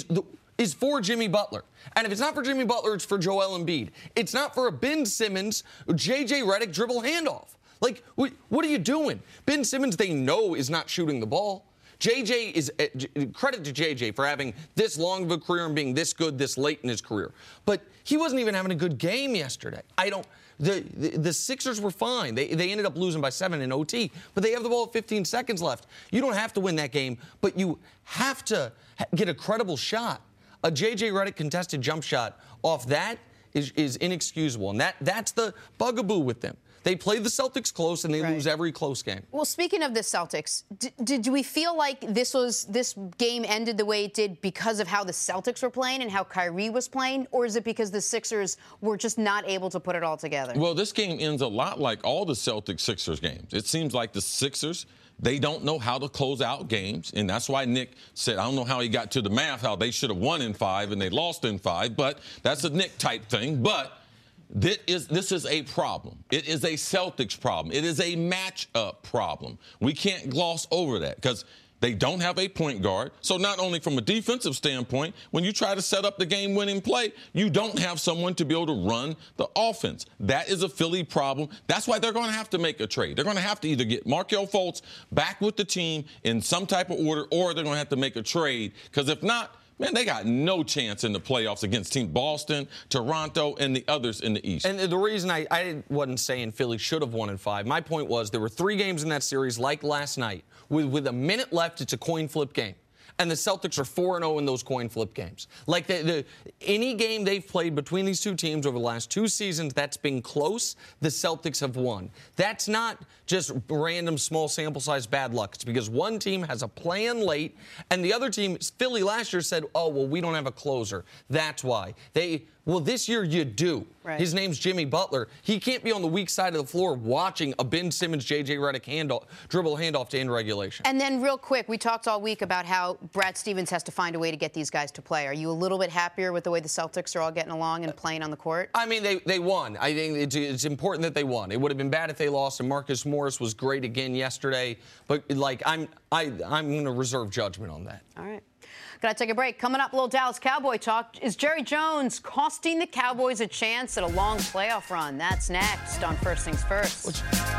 I: is for Jimmy Butler. And if it's not for Jimmy Butler, it's for Joel Embiid. It's not for a Ben Simmons, J.J. Redick dribble handoff. Like, what are you doing? Ben Simmons, they know, is not shooting the ball. JJ is credit to JJ for having this long of a career and being this good this late in his career. But he wasn't even having a good game yesterday. The Sixers were fine. They ended up losing by 7 in OT, but they have the ball with 15 seconds left. You don't have to win that game, but you have to get a credible shot. A JJ Redick contested jump shot off that is inexcusable, and that's the bugaboo with them. They play the Celtics close, and they lose every close game.
G: Well, speaking of the Celtics, did we feel like this game ended the way it did because of how the Celtics were playing and how Kyrie was playing, or is it because the Sixers were just not able to put it all together?
E: Well, this game ends a lot like all the Celtics-Sixers games. It seems like the Sixers, they don't know how to close out games, and that's why Nick said, I don't know how he got to the math, how they should have won in 5 and they lost in 5, but that's a Nick-type thing. But this is a problem. It is a Celtics problem. It is a matchup problem. We can't gloss over that because they don't have a point guard. So not only from a defensive standpoint, when you try to set up the game-winning play, you don't have someone to be able to run the offense. That is a Philly problem. That's why they're going to have to make a trade. They're going to have to either get Markelle Fultz back with the team in some type of order, or they're going to have to make a trade because if not, man, they got no chance in the playoffs against Team Boston, Toronto, and the others in the East.
I: And the reason I wasn't saying Philly should have won in 5, my point was there were 3 games in that series like last night. With a minute left, it's a coin flip game. And the Celtics are 4-0 in those coin flip games. Like, any game they've played between these two teams over the last 2 seasons that's been close, the Celtics have won. That's not just random small sample size bad luck. It's because one team has a plan late, and the other team, Philly last year, said, oh, well, we don't have a closer. That's why. Well, this year you do.
G: Right.
I: His name's Jimmy Butler. He can't be on the weak side of the floor watching a Ben Simmons, J.J. Redick dribble handoff to end regulation.
G: And then real quick, we talked all week about how Brad Stevens has to find a way to get these guys to play. Are you a little bit happier with the way the Celtics are all getting along and playing on the court?
I: I mean, they won. I think it's important that they won. It would have been bad if they lost, and Marcus Morris was great again yesterday. But, I'm going to reserve judgment on that.
G: All right. Got to take a break. Coming up, a little Dallas Cowboy talk. Is Jerry Jones costing the Cowboys a chance at a long playoff run? That's next on First Things First.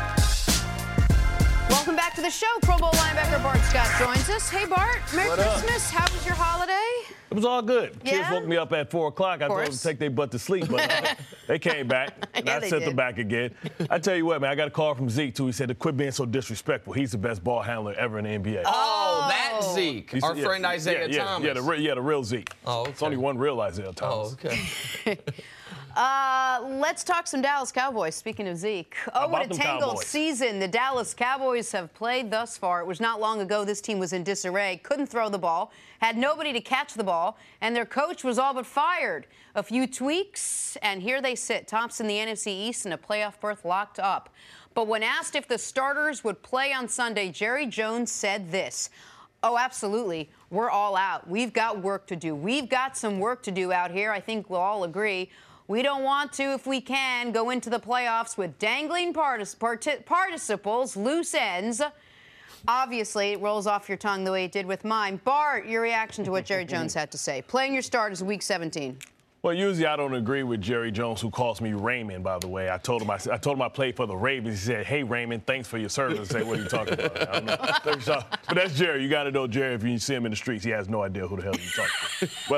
G: Welcome back to the show. Pro Bowl linebacker Bart Scott joins us. Hey, Bart. Merry Christmas. How was your holiday?
M: It was all good.
G: Yeah?
M: Kids woke me up at 4 o'clock. I told them to take their butt to sleep, but they came back, and I sent them back again. I tell you what, man, I got a call from Zeke, too. He said to quit being so disrespectful. He's the best ball handler ever in the NBA.
I: Oh, that Zeke. Our friend Isaiah Thomas.
M: Yeah, the real Zeke.
I: Oh, okay.
M: It's only one real Isaiah Thomas.
I: Oh, okay.
G: Let's talk some Dallas Cowboys. Speaking of Zeke. Oh, what a tangled season the Dallas Cowboys have played thus far. It was not long ago this team was in disarray, couldn't throw the ball, had nobody to catch the ball, and their coach was all but fired. A few tweaks, and here they sit, tops in the NFC East and a playoff berth locked up. But when asked if the starters would play on Sunday, Jerry Jones said this. Oh, absolutely. We're all out. We've got work to do. We've got some work to do out here. I think we'll all agree. We don't want to, if we can, go into the playoffs with dangling participles, loose ends. Obviously, it rolls off your tongue the way it did with mine. Bart, your reaction to what Jerry Jones had to say. Playing your starters in Week 17.
M: Well, usually I don't agree with Jerry Jones, who calls me Raymond, by the way. I told him I played for the Ravens. He said, hey, Raymond, thanks for your service. I say, what are you talking about? I don't know. But that's Jerry. You got to know Jerry. If you see him in the streets, he has no idea who the hell you're talking to. But,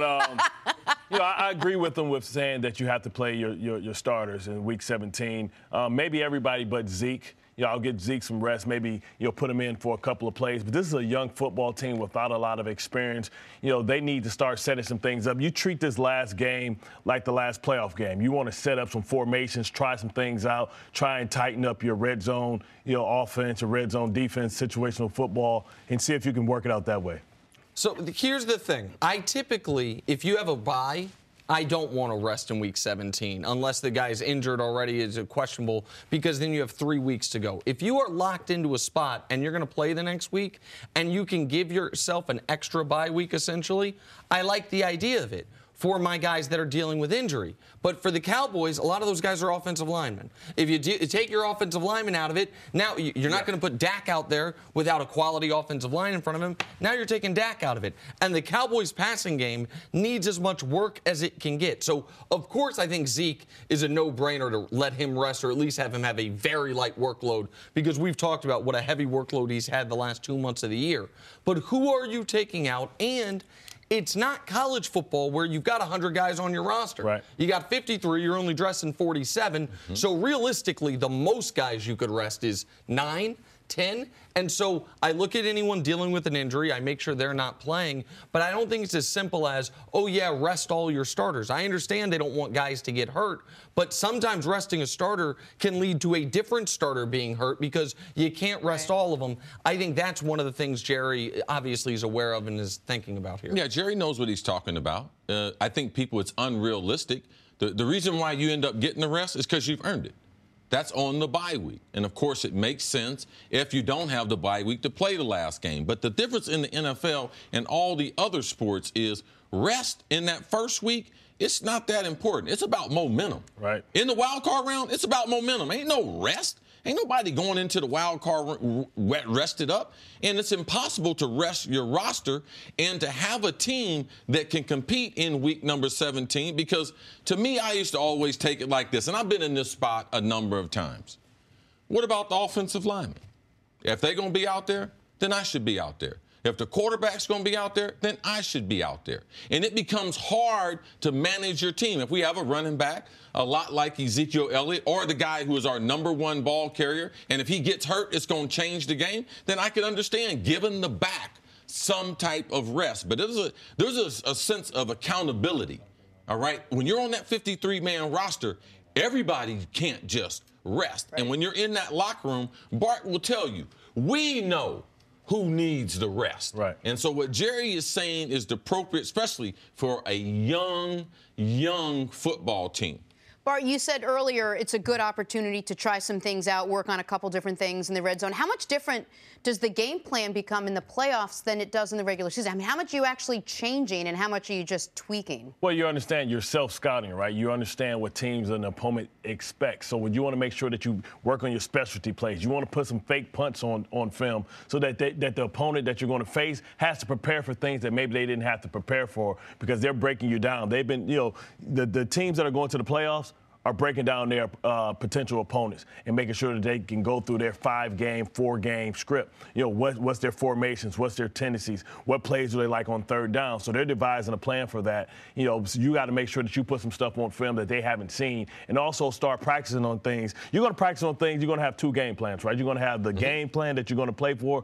M: I agree with him with saying that you have to play your starters in Week 17. Maybe everybody but Zeke. I'll get Zeke some rest. Maybe put him in for a couple of plays. But this is a young football team without a lot of experience. They need to start setting some things up. You treat this last game like the last playoff game. You want to set up some formations, try some things out, try and tighten up your red zone, offense, or red zone defense, situational football, and see if you can work it out that way.
I: So here's the thing. I typically, if you have a bye, I don't want to rest in Week 17 unless the guy's injured already, is questionable, because then you have 3 weeks to go. If you are locked into a spot and you're going to play the next week and you can give yourself an extra bye week, essentially, I like the idea of it for my guys that are dealing with injury. But for the Cowboys, a lot of those guys are offensive linemen. If you take your offensive lineman out of it, now you're not going to put Dak out there without a quality offensive line in front of him. Now you're taking Dak out of it. And the Cowboys' passing game needs as much work as it can get. So, of course, I think Zeke is a no-brainer to let him rest, or at least have him have a very light workload, because we've talked about what a heavy workload he's had the last 2 months of the year. But who are you taking out? And it's not college football where you've got 100 guys on your roster.
M: Right.
I: You got 53, you're only dressing 47. Mm-hmm. So realistically, the most guys you could rest is 9, 10. And so I look at anyone dealing with an injury, I make sure they're not playing. But I don't think it's as simple as, oh, yeah, rest all your starters. I understand they don't want guys to get hurt, but sometimes resting a starter can lead to a different starter being hurt because you can't rest all of them. I think that's one of the things Jerry obviously is aware of and is thinking about here.
E: Yeah, Jerry knows what he's talking about. I think it's unrealistic. The reason why you end up getting the rest is because you've earned it. That's on the bye week. And, of course, it makes sense if you don't have the bye week to play the last game. But the difference in the NFL and all the other sports is rest in that first week, it's not that important. It's about momentum.
M: Right.
E: In the wild card round, it's about momentum. Ain't no rest. Ain't nobody going into the wild card rested up. And it's impossible to rest your roster and to have a team that can compete in week number 17, because to me, I used to always take it like this, and I've been in this spot a number of times. What about the offensive linemen? If they're going to be out there, then I should be out there. If the quarterback's going to be out there, then I should be out there. And it becomes hard to manage your team. If we have a running back, a lot like Ezekiel Elliott, or the guy who is our number one ball carrier, and if he gets hurt, it's going to change the game, then I can understand giving the back some type of rest. But there's a sense of accountability, all right? When you're on that 53-man roster, everybody can't just rest. Right. And when you're in that locker room, Bart will tell you, we know who needs the rest.
M: Right.
E: And so what Jerry is saying is the appropriate, especially for a young football team.
G: Bart, you said earlier it's a good opportunity to try some things out, work on a couple different things in the red zone. How much different does the game plan become in the playoffs than it does in the regular season? I mean, how much are you actually changing and how much are you just tweaking?
M: Well, you understand you're self-scouting, right? You understand what teams and the opponent expect. So you want to make sure that you work on your specialty plays. You want to put some fake punts on film so that the opponent that you're going to face has to prepare for things that maybe they didn't have to prepare for because they're breaking you down. They've been, the teams that are going to the playoffs are breaking down their potential opponents and making sure that they can go through their 5-game, 4-game script. You know, what's their formations, what's their tendencies, what plays do they like on third down. So they're devising a plan for that. You know, so you got to make sure that you put some stuff on film that they haven't seen, and also start practicing on things. You're going to practice on things. You're going to have 2 game plans, right? You're going to have the game plan that you're going to play for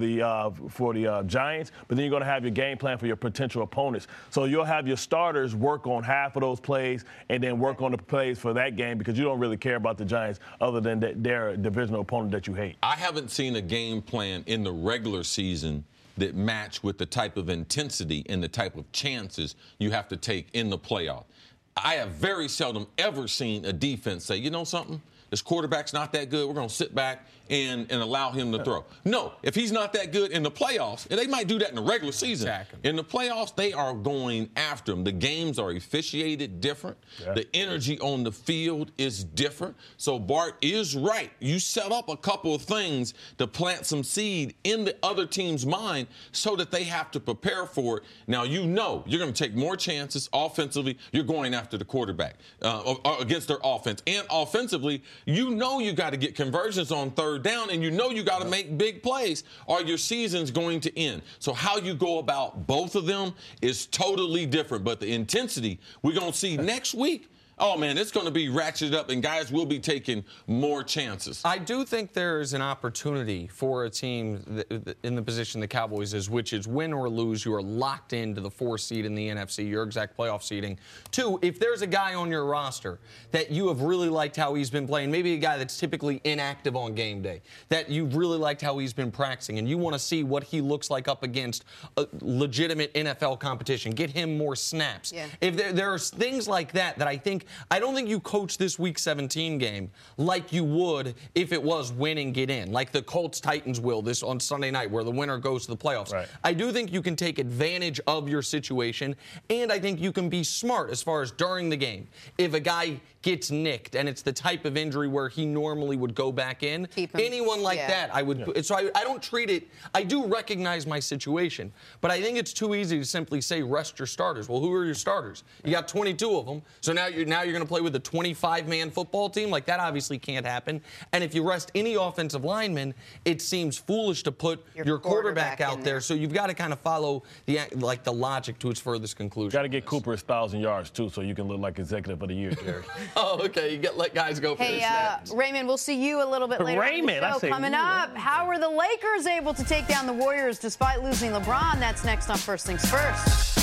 M: the Giants, but then you're going to have your game plan for your potential opponents. So you'll have your starters work on half of those plays and then work on the plays for that game, because you don't really care about the Giants other than their divisional opponent that you hate.
E: I haven't seen a game plan in the regular season that match with the type of intensity and the type of chances you have to take in the playoff. I have very seldom ever seen a defense say, you know something, this quarterback's not that good, we're going to sit back and allow him to throw. No, if he's not that good in the playoffs, and they might do that in the regular season. Exactly. In the playoffs, they are going after him. The games are officiated different. Yeah. The energy on the field is different. So Bart is right. You set up a couple of things to plant some seed in the other team's mind so that they have to prepare for it. Now, you know you're going to take more chances offensively. You're going after the quarterback against their offense. And offensively, you know you got to get conversions on third down, and you know you got to make big plays or your season's going to end. So how you go about both of them is totally different. But the intensity we're going to see next week, oh, man, it's going to be ratcheted up, and guys will be taking more chances.
I: I do think there is an opportunity for a team in the position the Cowboys is, which is win or lose, you are locked into the 4th seed in the NFC, your exact playoff seeding. 2, if there's a guy on your roster that you have really liked how he's been playing, maybe a guy that's typically inactive on game day, that you've really liked how he's been practicing, and you want to see what he looks like up against a legitimate NFL competition, get him more snaps. Yeah. If there are things like that I don't think you coach this Week 17 game like you would if it was win and get in, like the Colts-Titans will this on Sunday night where the winner goes to the playoffs. Right. I do think you can take advantage of your situation, and I think you can be smart as far as during the game. If a guy gets nicked and it's the type of injury where he normally would go back in, anyone like that, I would. Yeah. So I don't treat it. I do recognize my situation, but I think it's too easy to simply say rest your starters. Well, who are your starters? You got 22 of them, so now you're going to play with a 25-man football team? Like, that obviously can't happen. And if you rest any offensive lineman, it seems foolish to put your quarterback out there. So you've got to kind of follow the logic to its furthest conclusion.
M: Got to get Cooper his 1,000 yards, too, so you can look like executive of the year, Jerry.
I: Oh, okay. You let guys go for their snaps.
G: Raymond, we'll see you a little bit later on the show. Coming up, how were the Lakers able to take down the Warriors despite losing LeBron? That's next on First Things First.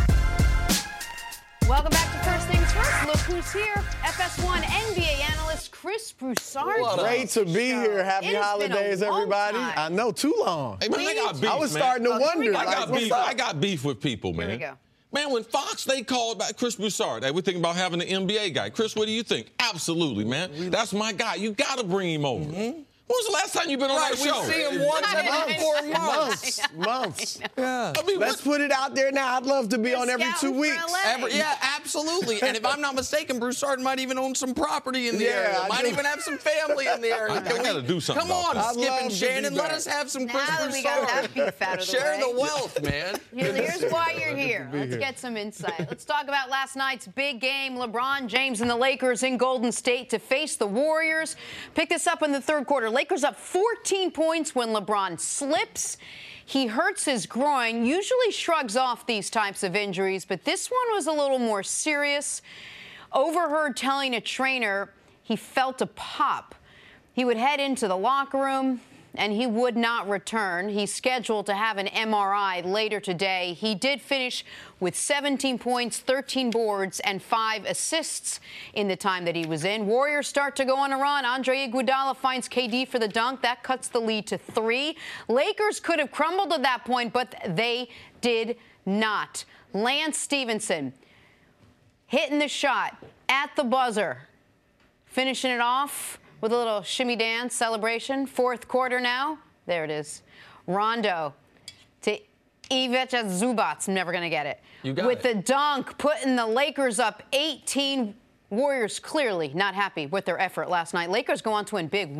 G: Welcome back to First Things First. Look who's here. FS1 NBA analyst Chris Broussard.
N: Great to be here. Happy holidays, everybody. I know, too long.
E: Hey, man, I got beef,
N: I was starting to wonder.
E: I got beef with people, man.
G: Here we go.
E: Man, when Fox, they called about Chris Broussard, we're thinking about having an NBA guy. Chris, what do you think? Absolutely, man. That's my guy. You got to bring him over. Mm-hmm. When was the last time you've been on that show?
I: We see him once every 4 months.
N: Months.
I: Yeah.
N: I mean, let's put it out there now. I'd love to be on every 2 weeks.
I: Yeah, absolutely. And if I'm not mistaken, Broussard might even own some property in the area. Might even have some family in the area.
E: I got to do something.
I: Come on, Skip and Shannon. Let us have some Chris Broussard.
G: We got that beef out of the
I: Share
G: way.
I: the wealth, man.
G: Here's why you're here. Let's get some insight. Let's talk about last night's big game. LeBron James and the Lakers in Golden State to face the Warriors. Pick this up in the third quarter. Lakers up 14 points when LeBron slips. He hurts his groin, usually shrugs off these types of injuries, but this one was a little more serious. Overheard telling a trainer he felt a pop. He would head into the locker room, and he would not return. He's scheduled to have an MRI later today. He did finish with 17 points, 13 boards, and 5 assists in the time that he was in. Warriors start to go on a run. Andre Iguodala finds KD for the dunk. That cuts the lead to 3. Lakers could have crumbled at that point, but they did not. Lance Stevenson hitting the shot at the buzzer, finishing it off with a little shimmy dance celebration. Fourth quarter now. There it is. Rondo to Ivica Zubac. I'm never going to get it. With the dunk, putting the Lakers up 18. Warriors clearly not happy with their effort last night. Lakers go on to win big.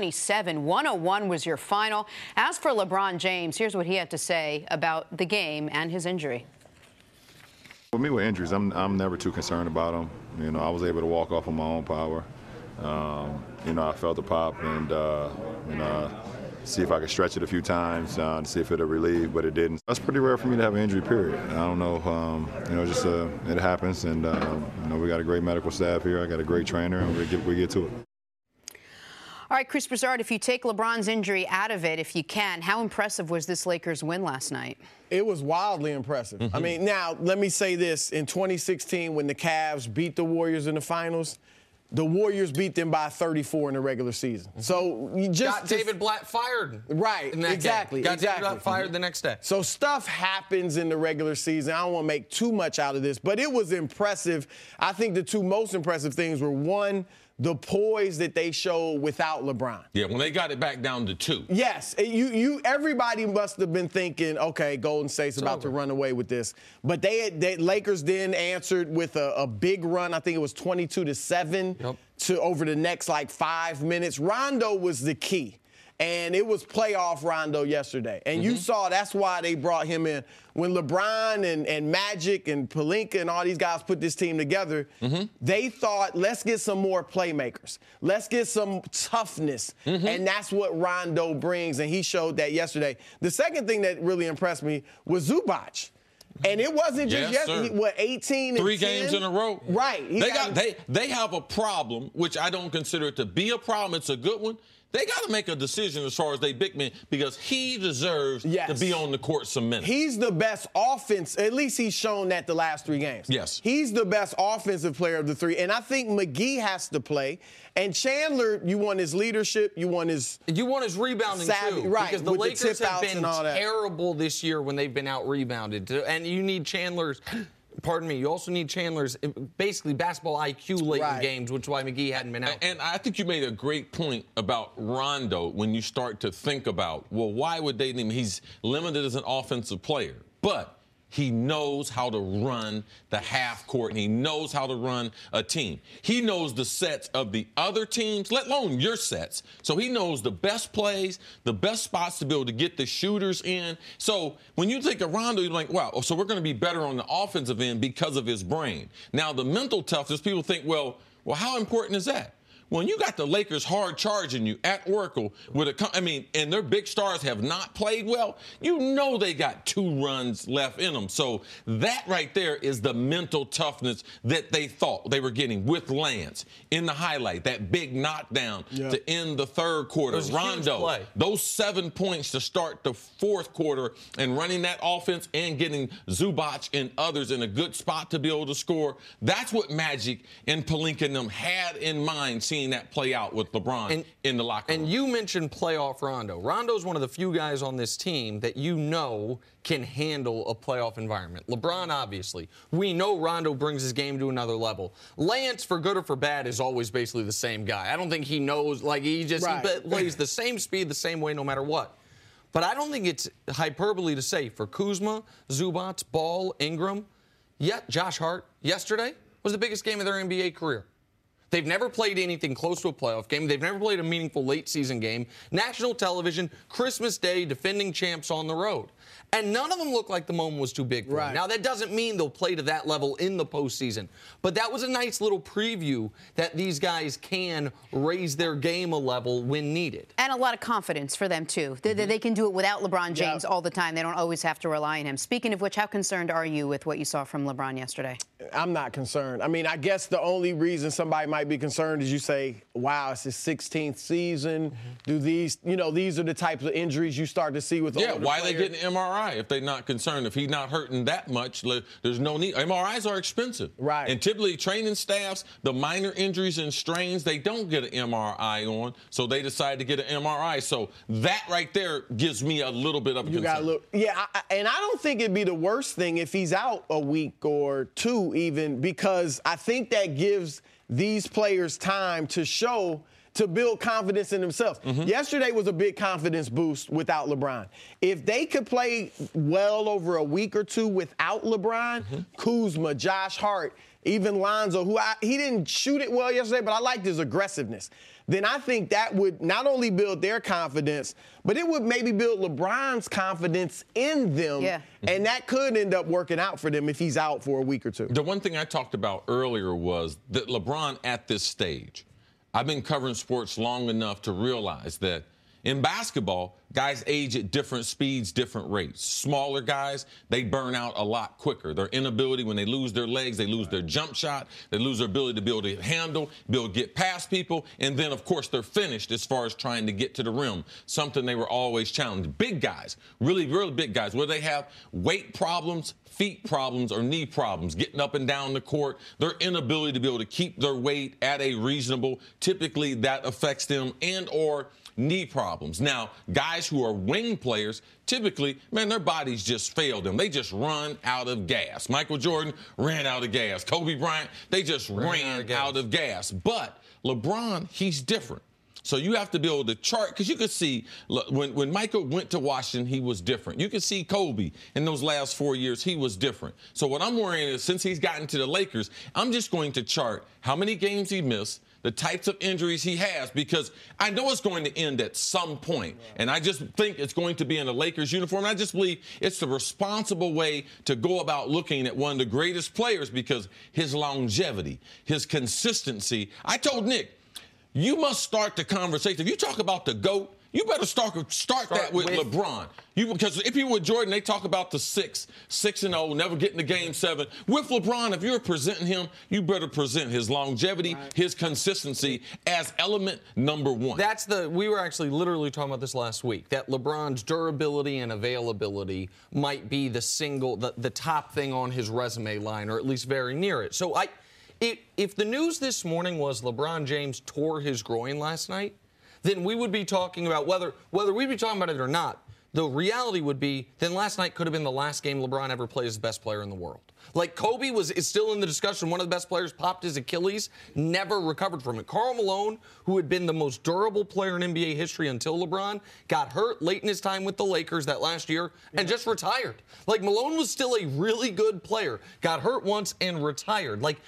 G: 127-101 was your final. As for LeBron James, here's what he had to say about the game and his injury.
H: For me, with injuries, I'm never too concerned about them. You know, I was able to walk off on my own power. You know, I felt the pop and, you know, see if I could stretch it a few times to see if it'll relieve, but it didn't. That's pretty rare for me to have an injury, period. I don't know, you know, just it happens, and, you know, we got a great medical staff here. I got a great trainer, and we get to it.
G: All right, Chris Broussard, if you take LeBron's injury out of it, if you can, how impressive was this Lakers win last night?
N: It was wildly impressive. I mean, now, let me say this. In 2016, when the Cavs beat the Warriors in the finals, the Warriors beat them by 34 in the regular season. So you just
I: got David Blatt fired.
N: Right,
I: exactly. Got David Blatt fired the next day.
N: So stuff happens in the regular season. I don't want to make too much out of this, but it was impressive. I think the two most impressive things were, one, the poise that they showed without LeBron.
E: Yeah, when they got it back down to 2.
N: Yes, everybody must have been thinking, okay, Golden State's about to run away with this. But Lakers then answered with a big run. I think it was 22-7 to over the next 5 minutes. Rondo was the key. And it was playoff Rondo yesterday. And you saw that's why they brought him in. When LeBron and Magic and Pelinka and all these guys put this team together, they thought, let's get some more playmakers. Let's get some toughness. And that's what Rondo brings, and he showed that yesterday. The second thing that really impressed me was Zubac. And it wasn't just yesterday. 18 and
E: 3
N: 10?
E: games in a row.
N: Right.
E: They have a problem, which I don't consider it to be a problem. It's a good one. They got to make a decision as far as they big man, because he deserves to be on the court some minutes.
N: He's the best offense. At least he's shown that the last 3 games.
E: Yes.
N: He's the best offensive player of the 3. And I think McGee has to play. And Chandler, you want his leadership. You want his
I: rebounding
N: savvy,
I: too.
N: right?
I: Because the Lakers have been terrible this year when they've been out rebounded. And you need Chandler's. Pardon me, you also need Chandler's basically basketball IQ late in games, which is why McGee hadn't been out.
E: And I think you made a great point about Rondo when you start to think about, well, why would they need him? He's limited as an offensive player, but he knows how to run the half court, and he knows how to run a team. He knows the sets of the other teams, let alone your sets. So he knows the best plays, the best spots to be able to get the shooters in. So when you think of Rondo, you're like, wow, so we're going to be better on the offensive end because of his brain. Now, the mental toughness, people think, well, how important is that? When you got the Lakers hard charging you at Oracle and their big stars have not played well, you know they got 2 runs left in them. So that right there is the mental toughness that they thought they were getting with Lance in the highlight, that big knockdown to end the third quarter. Rondo, those 7 points to start the fourth quarter and running that offense and getting Zubac and others in a good spot to be able to score. That's what Magic and Pelinka and them had in mind, seeing that play out with LeBron in the locker room.
I: And you mentioned playoff Rondo. Rondo's one of the few guys on this team that you know can handle a playoff environment. LeBron, obviously. We know Rondo brings his game to another level. Lance, for good or for bad, is always basically the same guy. I don't think he knows, he plays the same speed, the same way, no matter what. But I don't think it's hyperbole to say for Kuzma, Zubac, Ball, Ingram, Josh Hart yesterday was the biggest game of their NBA career. They've never played anything close to a playoff game. They've never played a meaningful late-season game. National television, Christmas Day, defending champs on the road. And none of them look like the moment was too big for them. Now, that doesn't mean they'll play to that level in the postseason. But that was a nice little preview that these guys can raise their game a level when needed.
G: And a lot of confidence for them, too. They can do it without LeBron James all the time. They don't always have to rely on him. Speaking of which, how concerned are you with what you saw from LeBron yesterday?
N: I'm not concerned. I mean, I guess the only reason somebody might be concerned is you say, wow, it's his 16th season. Do these, these are the types of injuries you start to see with older players.
E: Why are they getting MRI if they're not concerned? If he's not hurting that much, there's no need. MRIs are expensive.
N: Right.
E: And typically training staffs, the minor injuries and strains, they don't get an MRI on, so they decide to get an MRI. So that right there gives me a little bit of a concern.
N: And I don't think it'd be the worst thing if he's out a week or 2 even, because I think that gives these players time to build confidence in themselves. Yesterday was a big confidence boost without LeBron. If they could play well over a week or 2 without LeBron, Kuzma, Josh Hart, even Lonzo, who he didn't shoot it well yesterday, but I liked his aggressiveness, then I think that would not only build their confidence, but it would maybe build LeBron's confidence in them. Yeah. And that could end up working out for them if he's out for a week or two.
E: The one thing I talked about earlier was that LeBron at this stage, I've been covering sports long enough to realize that in basketball, guys age at different speeds, different rates. Smaller guys, they burn out a lot quicker. Their inability, when they lose their legs, they lose their jump shot, they lose their ability to be able to handle, be able to get past people, and then, of course, they're finished as far as trying to get to the rim, something they were always challenged. Big guys, really, really big guys, where they have weight problems, feet problems, or knee problems, getting up and down the court, their inability to be able to keep their weight at a reasonable, typically that affects them, and or knee problems. Now, guys who are wing players, typically, man, their bodies just fail them. They just run out of gas. Michael Jordan ran out of gas. Kobe Bryant, they just ran out of gas. But LeBron, he's different. So you have to be able to chart, because you could see when Michael went to Washington, he was different. You could see Kobe in those last 4 years, he was different. So what I'm worrying is, since he's gotten to the Lakers, I'm just going to chart how many games he missed, the types of injuries he has, because I know it's going to end at some point. And I just think it's going to be in a Lakers uniform. And I just believe it's the responsible way to go about looking at one of the greatest players, because his longevity, his consistency. I told Nick, you must start the conversation. If you talk about the GOAT, you better start that with LeBron. Because if you were Jordan, they talk about the 6-0, never getting to Game 7. With LeBron, if you're presenting him, you better present his longevity, his consistency as element number one.
I: We were actually literally talking about this last week, that LeBron's durability and availability might be the top thing on his resume line, or at least very near it. So if the news this morning was LeBron James tore his groin last night, then we would be talking about whether we'd be talking about it or not. The reality would be, then last night could have been the last game LeBron ever played as the best player in the world. Like, Kobe is still in the discussion. One of the best players popped his Achilles, never recovered from it. Karl Malone, who had been the most durable player in NBA history until LeBron, got hurt late in his time with the Lakers that last year and just retired. Like, Malone was still a really good player, got hurt once and retired. Like,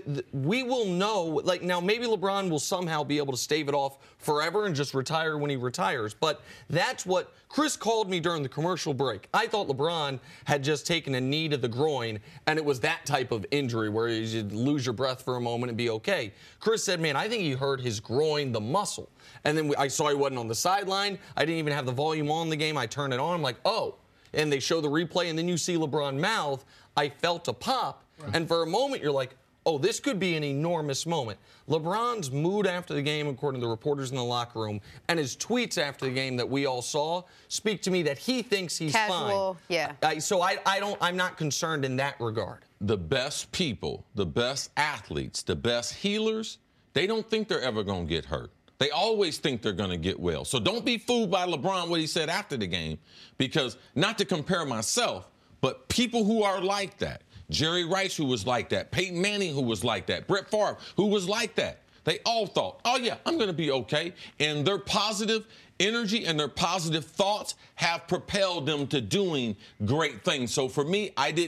I: we will know, like, now maybe LeBron will somehow be able to stave it off forever and just retire when he retires. But that's what Chris called me during the commercial break. I thought LeBron had just taken a knee to the groin, and it was that type of injury where you'd lose your breath for a moment and be okay. Chris said, man, I think he hurt his groin, the muscle. And then I saw he wasn't on the sideline. I didn't even have the volume on the game. I turned it on. I'm like, oh. And they show the replay, and then you see LeBron mouth, I felt a pop. Right. And for a moment, you're like, oh, this could be an enormous moment. LeBron's mood after the game, according to the reporters in the locker room, and his tweets after the game that we all saw speak to me that he thinks he's
G: casual,
I: fine.
G: Yeah.
I: So I'm not concerned in that regard.
E: The best people, the best athletes, the best healers, they don't think they're ever going to get hurt. They always think they're going to get well. So don't be fooled by LeBron, what he said after the game, because not to compare myself, but people who are like that. Jerry Rice, who was like that. Peyton Manning, who was like that. Brett Favre, who was like that. They all thought, oh, yeah, I'm going to be okay. And their positive energy and their positive thoughts have propelled them to doing great things. So for me,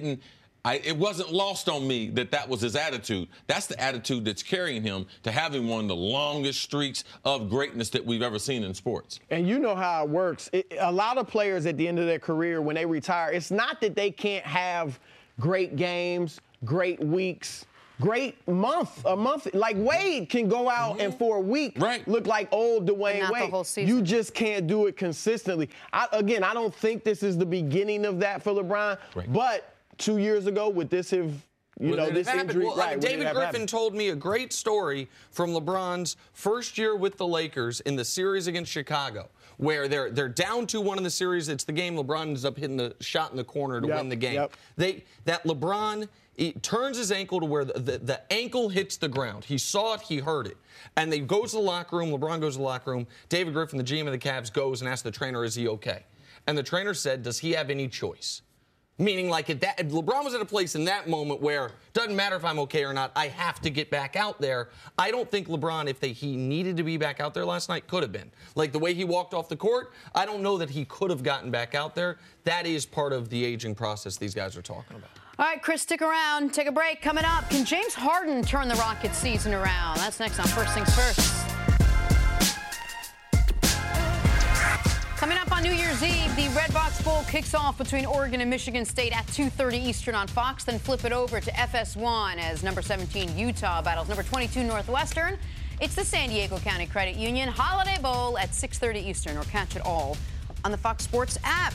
E: it wasn't lost on me that was his attitude. That's the attitude that's carrying him to having one of the longest streaks of greatness that we've ever seen in sports.
N: And you know how it works. A lot of players at the end of their career, when they retire, it's not that they can't have great games, great weeks, great month. Like Wade can go out and for a week look like old Dwayne Wade.
G: The whole season.
N: You just can't do it consistently. I don't think this is the beginning of that for LeBron. Right. But 2 years ago, would this have, this injury?
I: Well, David Griffin told me a great story from LeBron's first year with the Lakers in the series against Chicago, where they're down 2-1 in the series. It's the game LeBron ends up hitting the shot in the corner to win the game. That LeBron turns his ankle to where the ankle hits the ground. He saw it, he heard it. And they goes to the locker room, LeBron goes to the locker room, David Griffin, the GM of the Cavs, goes and asks the trainer, is he okay? And the trainer said, does he have any choice? Meaning, like, LeBron was at a place in that moment where doesn't matter if I'm okay or not, I have to get back out there. I don't think LeBron, if he needed to be back out there last night, could have been. Like, the way he walked off the court, I don't know that he could have gotten back out there. That is part of the aging process these guys are talking about.
G: All right, Chris, stick around. Take a break. Coming up, can James Harden turn the Rockets season around? That's next on First Things First. Coming up on New Year's Eve, the Red Box Bowl kicks off between Oregon and Michigan State at 2:30 Eastern on Fox. Then flip it over to FS1 as number 17 Utah battles number 22 Northwestern. It's the San Diego County Credit Union Holiday Bowl at 6:30 Eastern, or catch it all on the Fox Sports app.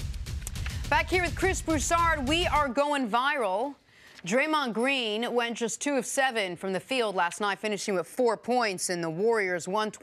G: Back here with Chris Broussard, we are going viral. Draymond Green went just 2 of 7 from the field last night, finishing with 4 points in the Warriors'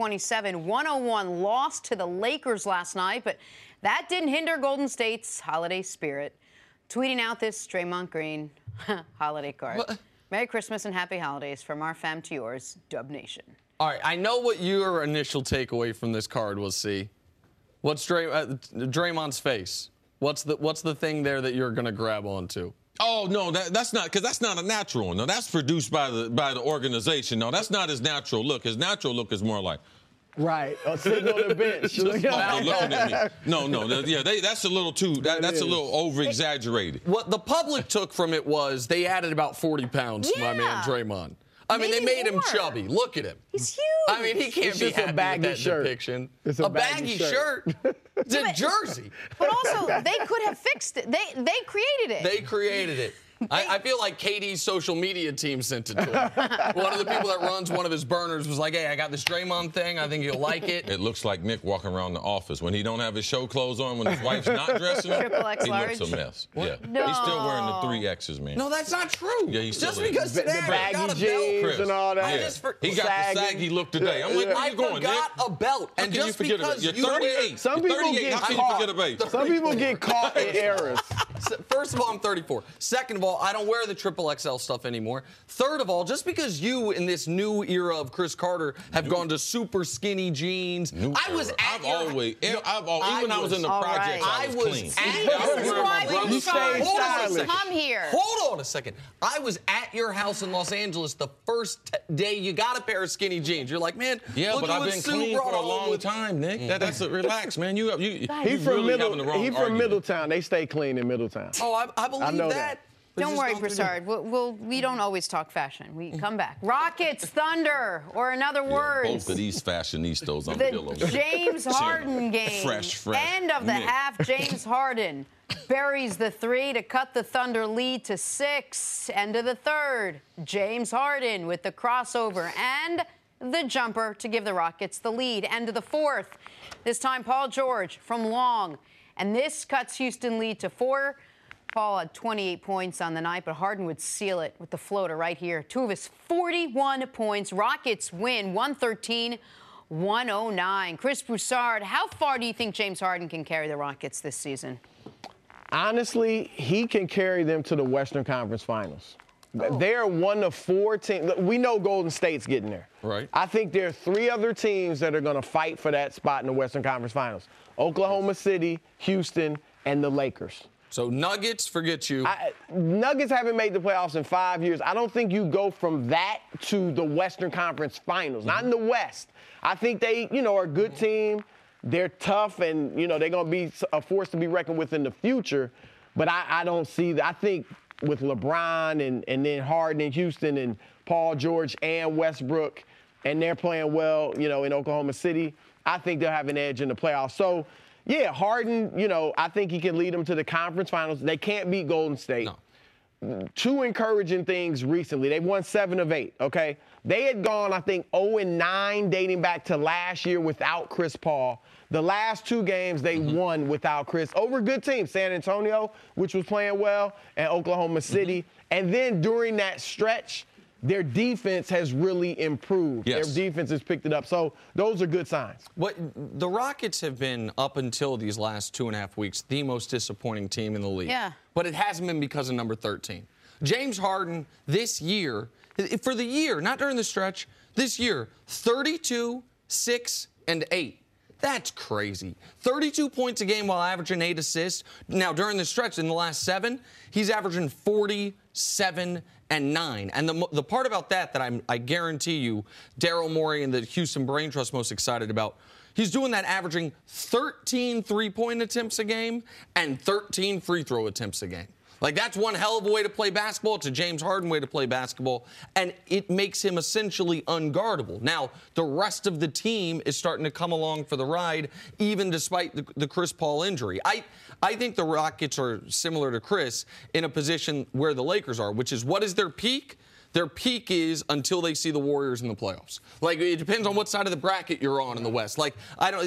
G: 127-101 loss to the Lakers last night. But that didn't hinder Golden State's holiday spirit. Tweeting out this Draymond Green holiday card. What? Merry Christmas and Happy Holidays from our fam to yours, Dub Nation.
I: All right, I know what your initial takeaway from this card was, C. What's Draymond's face? What's the thing there that you're going to grab onto?
E: Oh, no, that's not, because that's not a natural one. No, that's produced by the organization. No, that's not his natural look. His natural look is more like...
N: Right, sitting on the bench.
E: Looking at me. No, yeah, that's a little too, that's a little over-exaggerated.
I: What the public took from it was they added about 40 pounds to my man Draymond. I mean, they made him chubby. Look at him.
G: He's huge.
I: I mean, he can't be happy with that depiction.
N: It's a baggy
I: shirt. It's a jersey.
G: But also, they could have fixed it. They created it.
I: They created it. I feel like KD's social media team sent it to him. One of the people that runs one of his burners was like, hey, I got this Draymond thing. I think you'll like it.
E: It looks like Nick walking around the office. When he don't have his show clothes on, when his wife's not dressing him, he looks a mess. What? Yeah.
G: No.
E: He's still wearing the 3 X's, man.
I: No, that's not true.
E: Yeah, he's still
I: just because today
N: the baggy jeans and all that.
E: Yeah. He got the saggy look today. I'm like, where you going, Nick?
I: I forgot a belt.
E: And just because you're 38.
N: Some people get
E: How can you forget a base?
N: Some people get caught in errors.
I: First of all, I'm 34. Second of all, I don't wear the triple XL stuff anymore. Third of all, just because you in this new era of Chris Carter have gone to super skinny jeans, even when I was in the projects, I was clean.
G: This is why we stayed come here.
I: Hold on a second. I was at your house in Los Angeles the first day you got a pair of skinny jeans. You're like, man,
E: yeah,
I: look
E: but I've been clean for a long time, Nick. That's relax, man. He's from
N: Middletown. They stay clean in Middletown.
I: Oh, I believe that.
G: Don't worry, Broussard. We don't always talk fashion. We come back. Rockets, Thunder, or in other words.
E: Both of these fashionistas on
G: the James Harden game.
E: Fresh.
G: End of the half, James Harden buries the 3 to cut the Thunder lead to 6. End of the third. James Harden with the crossover and the jumper to give the Rockets the lead. End of the fourth. This time, Paul George from long. And this cuts Houston lead to 4. Paul had 28 points on the night, but Harden would seal it with the floater right here. 2 of his 41 points. Rockets win 113-109. Chris Broussard, how far do you think James Harden can carry the Rockets this season?
N: Honestly, he can carry them to the Western Conference Finals. They're one of 4 teams. We know Golden State's getting there.
I: Right.
N: I think there are 3 other teams that are going to fight for that spot in the Western Conference Finals. Oklahoma City, Houston, and the Lakers.
I: So Nuggets, forget you.
N: Nuggets haven't made the playoffs in 5 years. I don't think you go from that to the Western Conference Finals, not in the West. I think they, are a good team. They're tough, and, they're going to be a force to be reckoned with in the future. But I don't see that. I think with LeBron and then Harden in Houston and Paul George and Westbrook, and they're playing well, in Oklahoma City, I think they'll have an edge in the playoffs. So, yeah, Harden, I think he can lead them to the conference finals. They can't beat Golden State. No. 2 encouraging things recently. They've won 7 of 8, okay? They had gone, I think, 0-9 dating back to last year without Chris Paul. The last 2 games they won without Chris over good teams, San Antonio, which was playing well, and Oklahoma City. And then during that stretch, their defense has really improved.
E: Yes.
N: Their defense has picked it up. So those are good signs.
I: The Rockets have been, up until these last 2.5 weeks, the most disappointing team in the league.
G: Yeah.
I: But it hasn't been because of number 13. James Harden this year, for the year, not during the stretch, this year, 32, 6, and 8. That's crazy. 32 points a game while averaging 8 assists. Now, during the stretch, in the last 7, he's averaging 47 and 9. And the part about that I guarantee you Daryl Morey and the Houston Brain Trust most excited about, he's doing that averaging 13 three-point attempts a game and 13 free throw attempts a game. Like, that's one hell of a way to play basketball. It's a James Harden way to play basketball, and it makes him essentially unguardable. Now, the rest of the team is starting to come along for the ride, even despite the Chris Paul injury. I think the Rockets are similar to Chris in a position where the Lakers are, which is, what is their peak? Their peak is until they see the Warriors in the playoffs. Like, it depends on what side of the bracket you're on in the West. Like,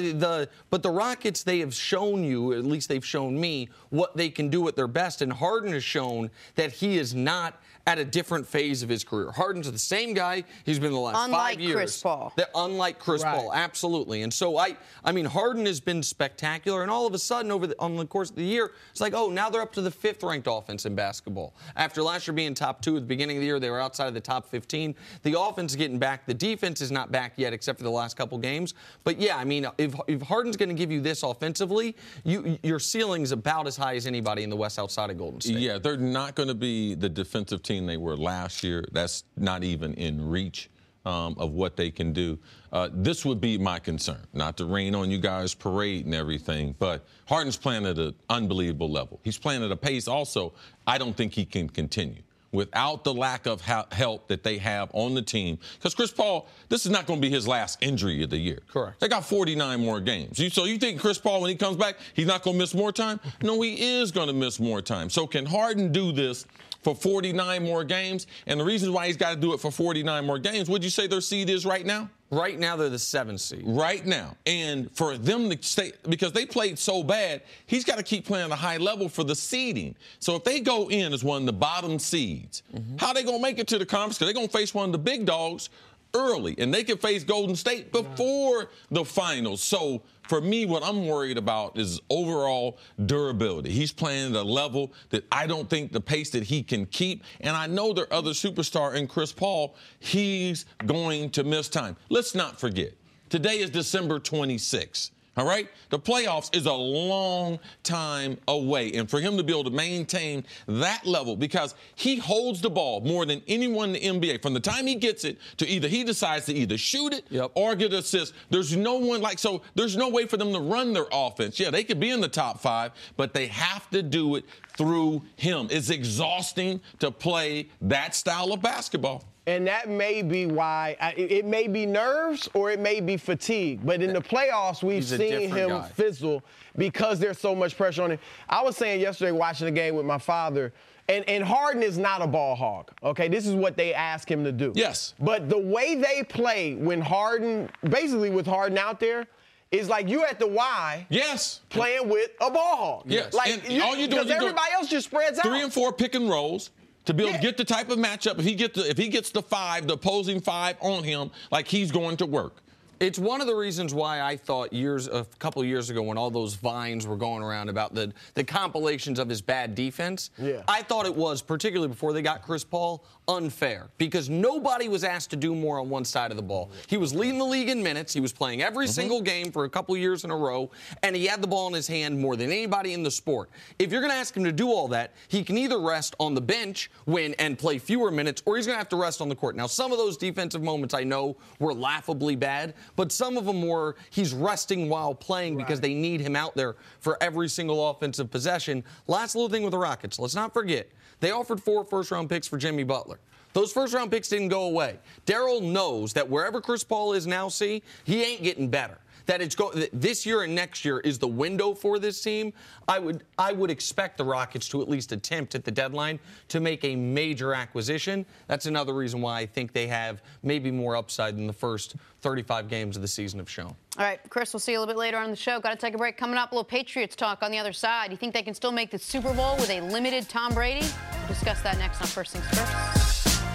I: but the Rockets, they have shown you, at least they've shown me, what they can do at their best. And Harden has shown that he is not at a different phase of his career. Harden's the same guy he's been the last 5 years.
G: Chris Paul.
I: Unlike Chris Paul, absolutely. And so I mean, Harden has been spectacular, and all of a sudden on the course of the year, it's like, oh, now they're up to the 5th ranked offense in basketball. After last year being top 2 at the beginning of the year, they were outside of the top 15. The offense is getting back. The defense is not back yet, except for the last couple games. But yeah, I mean, if Harden's going to give you this offensively, your ceiling is about as high as anybody in the West outside of Golden State.
E: Yeah, they're not going to be the defensive team they were last year. That's not even in reach of what they can do. This would be my concern. Not to rain on you guys' parade and everything, but Harden's playing at an unbelievable level. He's playing at a pace also I don't think he can continue without the lack of help that they have on the team. Because Chris Paul, this is not going to be his last injury of the year.
I: Correct.
E: They got 49 more games. So you think Chris Paul, when he comes back, he's not going to miss more time? No, he is going to miss more time. So can Harden do this for 49 more games? And the reason why he's got to do it for 49 more games, would you say their seed is right now?
I: Right now, they're the 7th seed.
E: Right now. And for them to stay, because they played so bad, he's got to keep playing at a high level for the seeding. So if they go in as one of the bottom seeds, how are they going to make it to the conference? Because they're going to face one of the big dogs early, and they can face Golden State before the finals. So for me, what I'm worried about is overall durability. He's playing at a level that I don't think the pace that he can keep. And I know their other superstar in Chris Paul, he's going to miss time. Let's not forget, today is December 26th. All right? The playoffs is a long time away. And for him to be able to maintain that level, because he holds the ball more than anyone in the NBA. From the time he gets it to either he decides to either shoot it or get an assist, there's no one there's no way for them to run their offense. Yeah, they could be in the top 5, but they have to do it through him. It's exhausting to play that style of basketball.
N: And that may be why it may be nerves or it may be fatigue. But in the playoffs, we've seen him fizzle because there's so much pressure on him. I was saying yesterday watching the game with my father, and Harden is not a ball hog, okay? This is what they ask him to do.
E: Yes.
N: But the way they play when Harden, basically with Harden out there, is like you at the Y.
E: Yes.
N: Playing with a ball hog.
E: Yes.
N: Like,
E: all you do is
N: everybody else just spreads out.
E: 3 and 4 pick and rolls. To be able to get the type of matchup, if he gets the 5, the opposing 5 on him, like he's going to work.
I: It's one of the reasons why I thought a couple of years ago when all those vines were going around about the compilations of his bad defense, I thought it was, particularly before they got Chris Paul, unfair because nobody was asked to do more on one side of the ball. He was leading the league in minutes. He was playing every single game for a couple of years in a row, and he had the ball in his hand more than anybody in the sport. If you're going to ask him to do all that, he can either rest on the bench and play fewer minutes, or he's going to have to rest on the court. Now, some of those defensive moments I know were laughably bad, but some of them were he's resting while playing because they need him out there for every single offensive possession. Last little thing with the Rockets, let's not forget, they offered 4 first-round picks for Jimmy Butler. Those first-round picks didn't go away. Daryl knows that wherever Chris Paul is now, he ain't getting better. That this year and next year is the window for this team. I would expect the Rockets to at least attempt at the deadline to make a major acquisition. That's another reason why I think they have maybe more upside than the first 35 games of the season have shown.
G: All right, Chris, we'll see you a little bit later on the show. Got to take a break. Coming up, a little Patriots talk on the other side. You think they can still make the Super Bowl with a limited Tom Brady? We'll discuss that next on First Things First.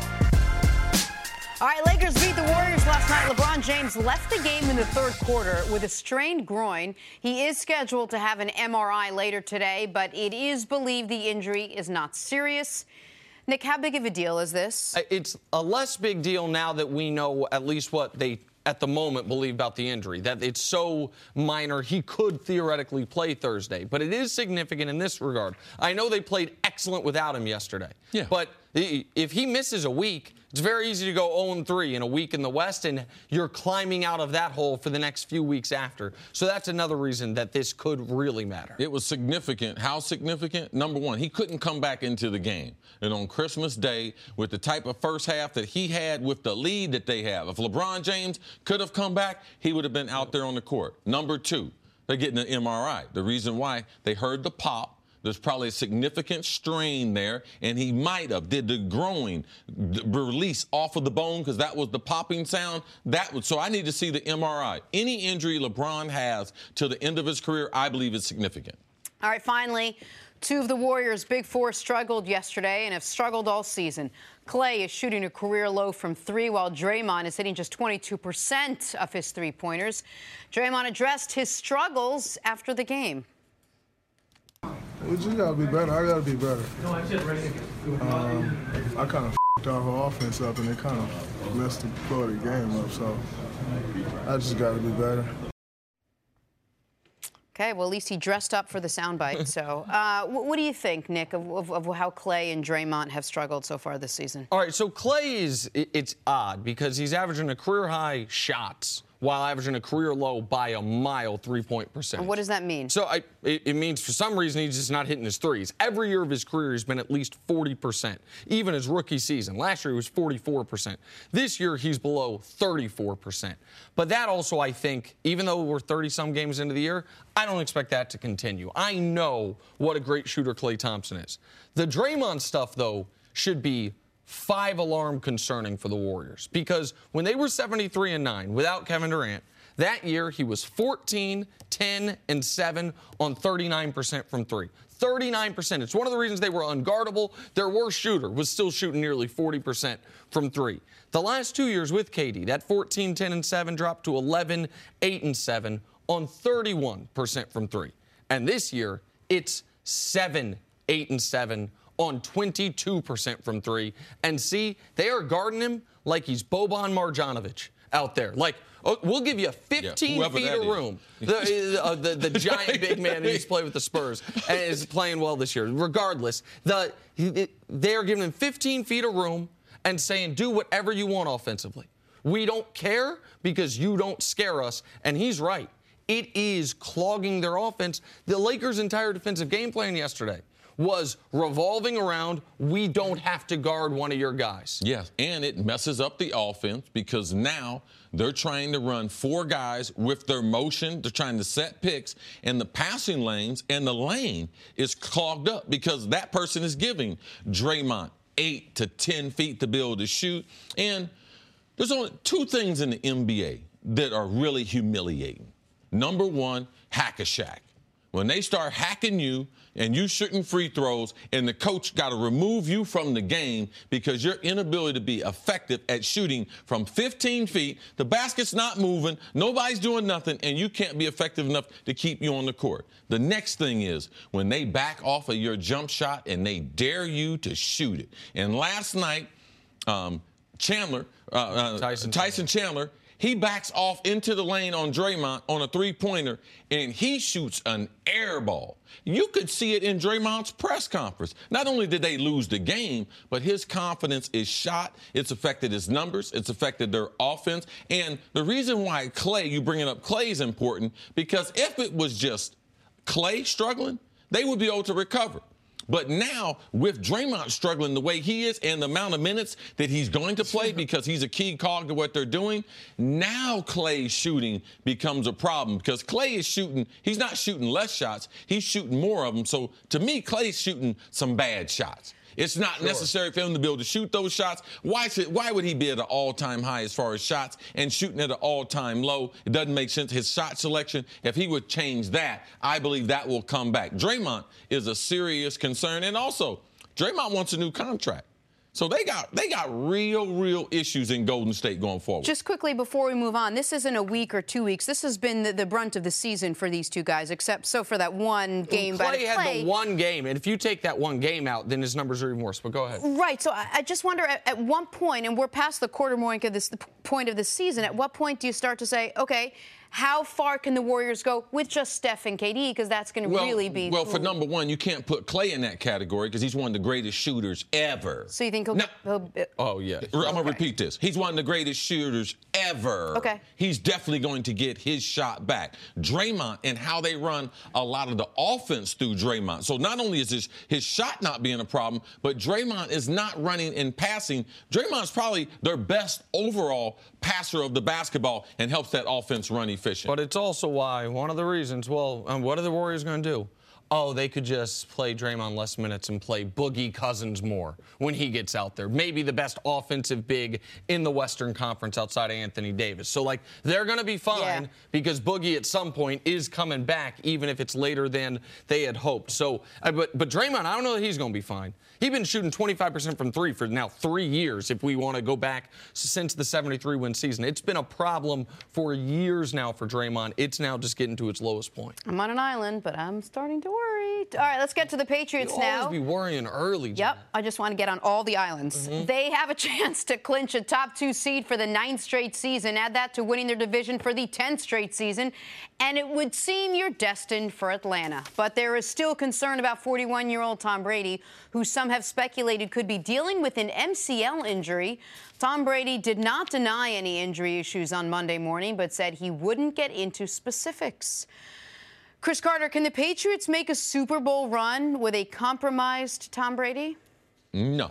G: All right, Lakers beat the Warriors last night. LeBron James left the game in the third quarter with a strained groin. He is scheduled to have an MRI later today, but it is believed the injury is not serious. Nick, how big of a deal is this?
I: It's a less big deal now that we know at least what they at the moment believe about the injury, that it's so minor he could theoretically play Thursday. But it is significant in this regard. I know they played excellent without him yesterday.
E: Yeah.
I: But if he misses a week, it's very easy to go 0-3 in a week in the West, and you're climbing out of that hole for the next few weeks after. So that's another reason that this could really matter.
E: It was significant. How significant? Number one, he couldn't come back into the game. And on Christmas Day, with the type of first half that he had with the lead that they have, if LeBron James could have come back, he would have been out there on the court. Number two, they're getting an MRI. The reason why, they heard the pop. There's probably a significant strain there, and he might have did the groin release off of the bone because that was the popping sound. So I need to see the MRI. Any injury LeBron has to the end of his career, I believe is significant.
G: All right, finally, two of the Warriors' big four struggled yesterday and have struggled all season. Klay is shooting a career low from three, while Draymond is hitting just 22% of his three-pointers. Draymond addressed his struggles after the game.
O: We just got to be better. I got to be better. I kind of f***ed our whole offense up, and it kind of messed the flow of the game up, so I just got to be better.
G: Okay, well, at least he dressed up for the soundbite. So what do you think, Nick, of how Klay and Draymond have struggled so far this season?
I: All right, so Klay it's odd because he's averaging a career-high shots while averaging a career low by a mile three-point percentage.
G: And what does that mean?
I: So it means for some reason he's just not hitting his threes. Every year of his career he's been at least 40%, even his rookie season. Last year he was 44%. This year he's below 34%. But that also, I think, even though we're 30-some games into the year, I don't expect that to continue. I know what a great shooter Klay Thompson is. The Draymond stuff, though, should be 5-alarm concerning for the Warriors because when they were 73-9 without Kevin Durant, that year he was 14, 10, and 7 on 39% from three. 39%. It's one of the reasons they were unguardable. Their worst shooter was still shooting nearly 40% from three. The last 2 years with KD, that 14, 10, and 7 dropped to 11, 8, and 7 on 31% from three. And this year, it's 7, 8, and 7 on 22% from three. And see, they are guarding him like he's Boban Marjanovic out there. Like, we'll give you 15 feet of room. The giant big man who used to play with the Spurs and is playing well this year. Regardless, they are giving him 15 feet of room and saying, do whatever you want offensively. We don't care because you don't scare us. And he's right. It is clogging their offense. The Lakers' entire defensive game plan yesterday was revolving around, we don't have to guard one of your guys.
E: Yes, and it messes up the offense because now they're trying to run four guys with their motion. They're trying to set picks, and the passing lanes and the lane is clogged up because that person is giving Draymond 8 to 10 feet to be able to shoot. And there's only two things in the NBA that are really humiliating. Number one, hack-a-shack. When they start hacking you and you shooting free throws and the coach got to remove you from the game because your inability to be effective at shooting from 15 feet, the basket's not moving, nobody's doing nothing, and you can't be effective enough to keep you on the court. The next thing is when they back off of your jump shot and they dare you to shoot it. And last night, Tyson Chandler, he backs off into the lane on Draymond on a three-pointer, and he shoots an air ball. You could see it in Draymond's press conference. Not only did they lose the game, but his confidence is shot. It's affected his numbers. It's affected their offense. And the reason why Klay, you bringing up Klay, is important because if it was just Klay struggling, they would be able to recover. But now, with Draymond struggling the way he is and the amount of minutes that he's going to play because he's a key cog to what they're doing, now Klay's shooting becomes a problem because Klay is shooting, he's not shooting less shots, he's shooting more of them. So, to me, Klay's shooting some bad shots. It's not necessary for him to be able to shoot those shots. Why would he be at an all-time high as far as shots and shooting at an all-time low? It doesn't make sense. His shot selection, if he would change that, I believe that will come back. Draymond is a serious concern. And also, Draymond wants a new contract. So they got real issues in Golden State going forward.
G: Just quickly before we move on, this isn't a week or 2 weeks. This has been the brunt of the season for these two guys, except so for that one game.
I: Klay had the one game, and if you take that one game out, then his numbers are even worse. But go ahead.
G: Right. So I just wonder at one point, and we're past the quarter point of this season, at what point do you start to say, okay, how far can the Warriors go with just Steph and KD? Because that's going to really be.
E: Well, for number one, you can't put Klay in that category because he's one of the greatest shooters ever.
G: So you think he'll
E: oh, yeah. I'm going to repeat this. He's one of the greatest shooters ever.
G: Okay.
E: He's definitely going to get his shot back. Draymond and how they run a lot of the offense through Draymond. So not only is his shot not being a problem, but Draymond is not running and passing. Draymond's probably their best overall passer of the basketball and helps that offense run efficient.
I: But it's also why, one of the reasons, what are the Warriors going to do? Oh, they could just play Draymond less minutes and play Boogie Cousins more when he gets out there. Maybe the best offensive big in the Western Conference outside of Anthony Davis. So, they're going to be fine because Boogie at some point is coming back, even if it's later than they had hoped. So, but Draymond, I don't know that he's going to be fine. He's been shooting 25% from three for now 3 years, if we want to go back since the 73-win season. It's been a problem for years now for Draymond. It's now just getting to its lowest point.
G: I'm on an island, but I'm starting to worry. All right, let's get to the Patriots
I: You'll
G: now.
I: always be worrying early, Jen.
G: Yep, I just want to get on all the islands. They have a chance to clinch a top 2 seed for the 9th straight season. Add that to winning their division for the 10th straight season, and it would seem you're destined for Atlanta. But there is still concern about 41-year-old Tom Brady, who some have speculated could be dealing with an MCL injury. Tom Brady did not deny any injury issues on Monday morning, but said he wouldn't get into specifics. Chris Carter, can the Patriots make a Super Bowl run with a compromised Tom Brady?
E: No.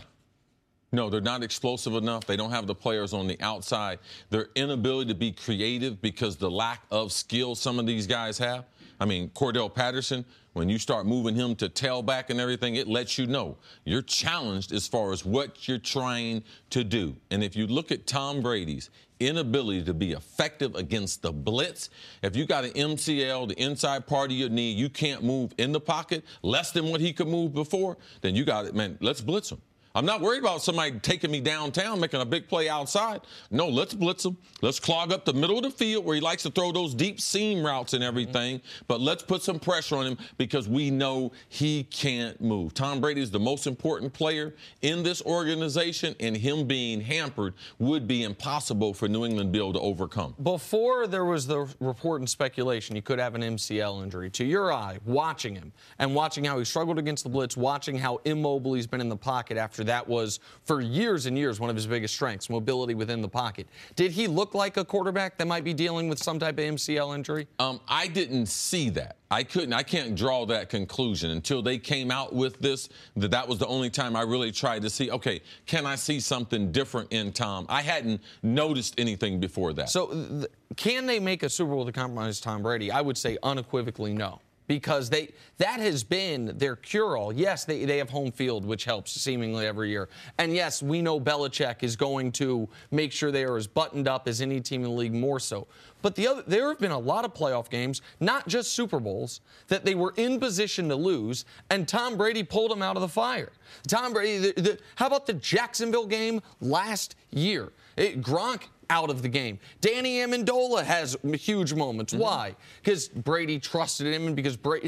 E: No, they're not explosive enough. They don't have the players on the outside. Their inability to be creative because the lack of skill some of these guys have. I mean, Cordell Patterson, when you start moving him to tailback and everything, it lets you know you're challenged as far as what you're trying to do. And if you look at Tom Brady's inability to be effective against the blitz, if you got an MCL, the inside part of your knee, you can't move in the pocket less than what he could move before, then you got it, man, let's blitz him. I'm not worried about somebody taking me downtown, making a big play outside. No, let's blitz him. Let's clog up the middle of the field where he likes to throw those deep seam routes and everything. But let's put some pressure on him because we know he can't move. Tom Brady is the most important player in this organization, and him being hampered would be impossible for New England to be able to overcome.
I: Before there was the report and speculation, you could have an MCL injury. To your eye, watching him and watching how he struggled against the blitz, watching how immobile he's been in the pocket after that was, for years and years, one of his biggest strengths, mobility within the pocket. Did he look like a quarterback that might be dealing with some type of MCL injury?
E: I didn't see that. I can't draw that conclusion until they came out with this. That was the only time I really tried to see, okay, can I see something different in Tom? I hadn't noticed anything before that.
I: So can they make a Super Bowl to compromise Tom Brady? I would say unequivocally no. Because that has been their cure-all. Yes, they have home field, which helps seemingly every year. And yes, we know Belichick is going to make sure they are as buttoned up as any team in the league, more so. But there have been a lot of playoff games, not just Super Bowls, that they were in position to lose, and Tom Brady pulled them out of the fire. Tom Brady, how about the Jacksonville game last year? Gronk out of the game. Danny Amendola has huge moments. Why? Because Brady trusted him, and because Brady,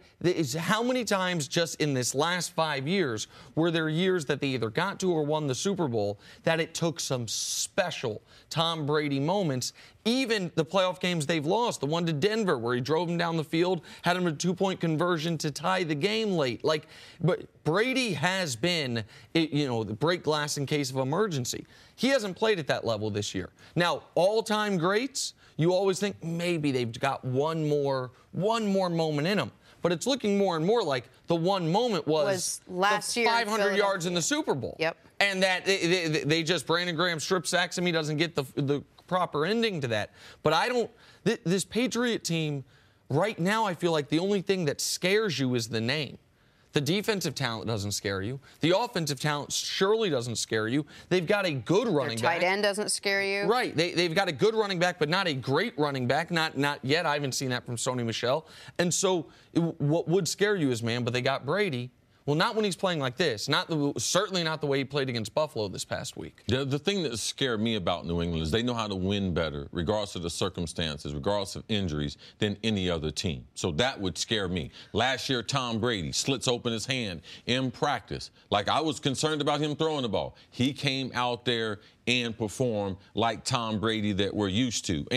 I: how many times just in this last 5 years were there years that they either got to or won the Super Bowl that it took some special Tom Brady moments? Even the playoff games they've lost, the one to Denver where he drove him down the field, had him a 2-point conversion to tie the game late. But Brady has been, the break glass in case of emergency. He hasn't played at that level this year. Now, all-time greats, you always think maybe they've got one more moment in them. But it's looking more and more like the one moment was
G: last year,
I: 500 yards in the Super Bowl.
G: Yep.
I: And that they just, Brandon Graham strip sacks him. He doesn't get the proper ending to that. But this Patriot team, right now, I feel like the only thing that scares you is the name. The defensive talent doesn't scare you. The offensive talent surely doesn't scare you. They've got a good running back.
G: Tight end doesn't scare you.
I: Right. They've got a good running back, but not a great running back. Not yet. I haven't seen that from Sony Michel. And so what would scare you is, but they got Brady. Well, not when he's playing like this. Certainly not the way he played against Buffalo this past week.
E: The thing that scared me about New England is they know how to win better, regardless of the circumstances, regardless of injuries, than any other team. So that would scare me. Last year, Tom Brady slits open his hand in practice. I was concerned about him throwing the ball. He came out there and performed like Tom Brady that we're used to. And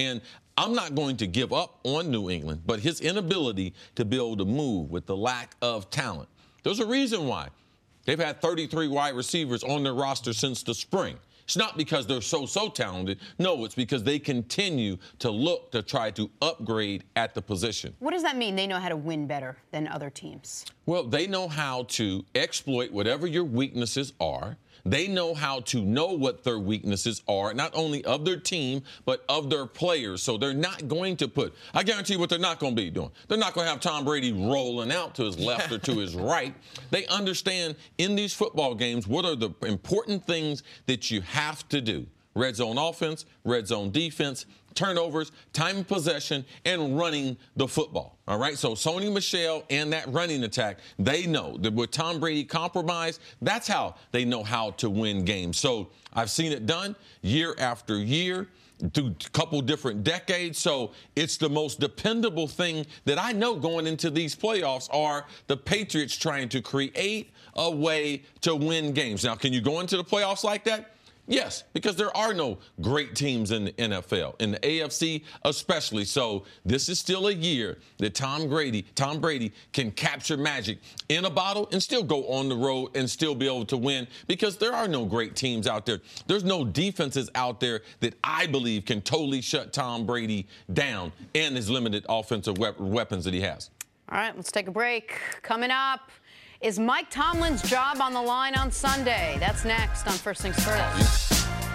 E: I'm not going to give up on New England, but his inability to be able to move with the lack of talent. There's a reason why they've had 33 wide receivers on their roster since the spring. It's not because they're so talented. No, it's because they continue to look to try to upgrade at the position.
G: What does that mean? They know how to win better than other teams?
E: Well, they know how to exploit whatever your weaknesses are. They know how to know what their weaknesses are, not only of their team, but of their players. So they're not going to I guarantee you what they're not going to be doing. They're not going to have Tom Brady rolling out to his left or to his right. They understand in these football games what are the important things that you have to do. Red zone offense, red zone defense, turnovers, time of possession, and running the football. All right, so Sony Michel and that running attack, they know that with Tom Brady compromised, that's how they know how to win games. So I've seen it done year after year through a couple different decades. So it's the most dependable thing that I know going into these playoffs are the Patriots trying to create a way to win games. Now, can you go into the playoffs like that? Yes, because there are no great teams in the NFL, in the AFC especially. So this is still a year that Tom Brady can capture magic in a bottle and still go on the road and still be able to win because there are no great teams out there. There's no defenses out there that I believe can totally shut Tom Brady down and his limited offensive weapons that he has.
G: All right, let's take a break. Coming up, is Mike Tomlin's job on the line on Sunday? That's next on First Things First.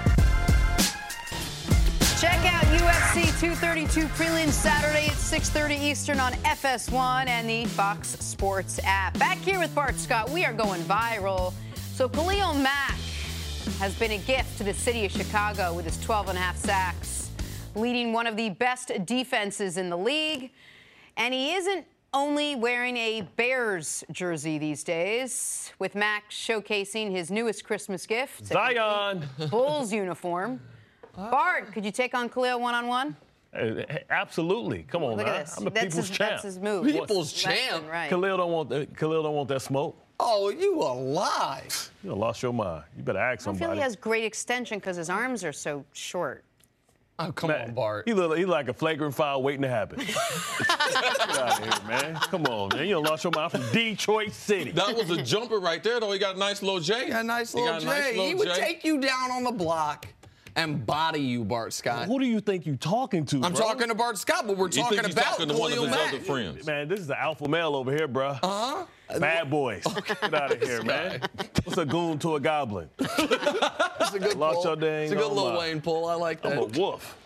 G: Check out UFC 232 prelims Saturday at 6:30 Eastern on FS1 and the Fox Sports app. Back here with Bart Scott, we are going viral. So Khalil Mack has been a gift to the city of Chicago with his 12.5 sacks, leading one of the best defenses in the league. And he isn't only wearing a Bears jersey these days, with Mack showcasing his newest Christmas gift,
M: Zion
G: Bulls uniform. Bart, could you take on Khalil one-on-one?
M: Absolutely. Come on,
G: look
M: man.
G: At this.
M: I'm a people's champ.
G: That's his move.
I: People's champ.
G: Right.
M: Khalil don't want that smoke.
I: Oh, you a lie.
M: You done lost your mind. You better ask somebody.
G: I feel he has great extension because his arms are so short.
I: Oh, come on, Bart.
M: He like a flagrant foul waiting to happen. Get out of here, man. Come on, man. You done lost your mind from Detroit City.
E: That was a jumper right there, though. He got a nice little J.
I: He would take you down on the block and body you, Bart Scott.
M: Who do you think you're talking to,
I: I'm talking to Bart Scott, but we're talking about
E: talking to one of his other friends.
M: Man, this is the alpha male over here, bro.
I: Uh-huh.
M: Bad boys. Get out of here, man. What's a goon to a goblin?
I: That's a good
M: Lost
I: pull.
M: your dang
I: It's a good Lil Wayne pull. I like that.
M: I'm a wolf.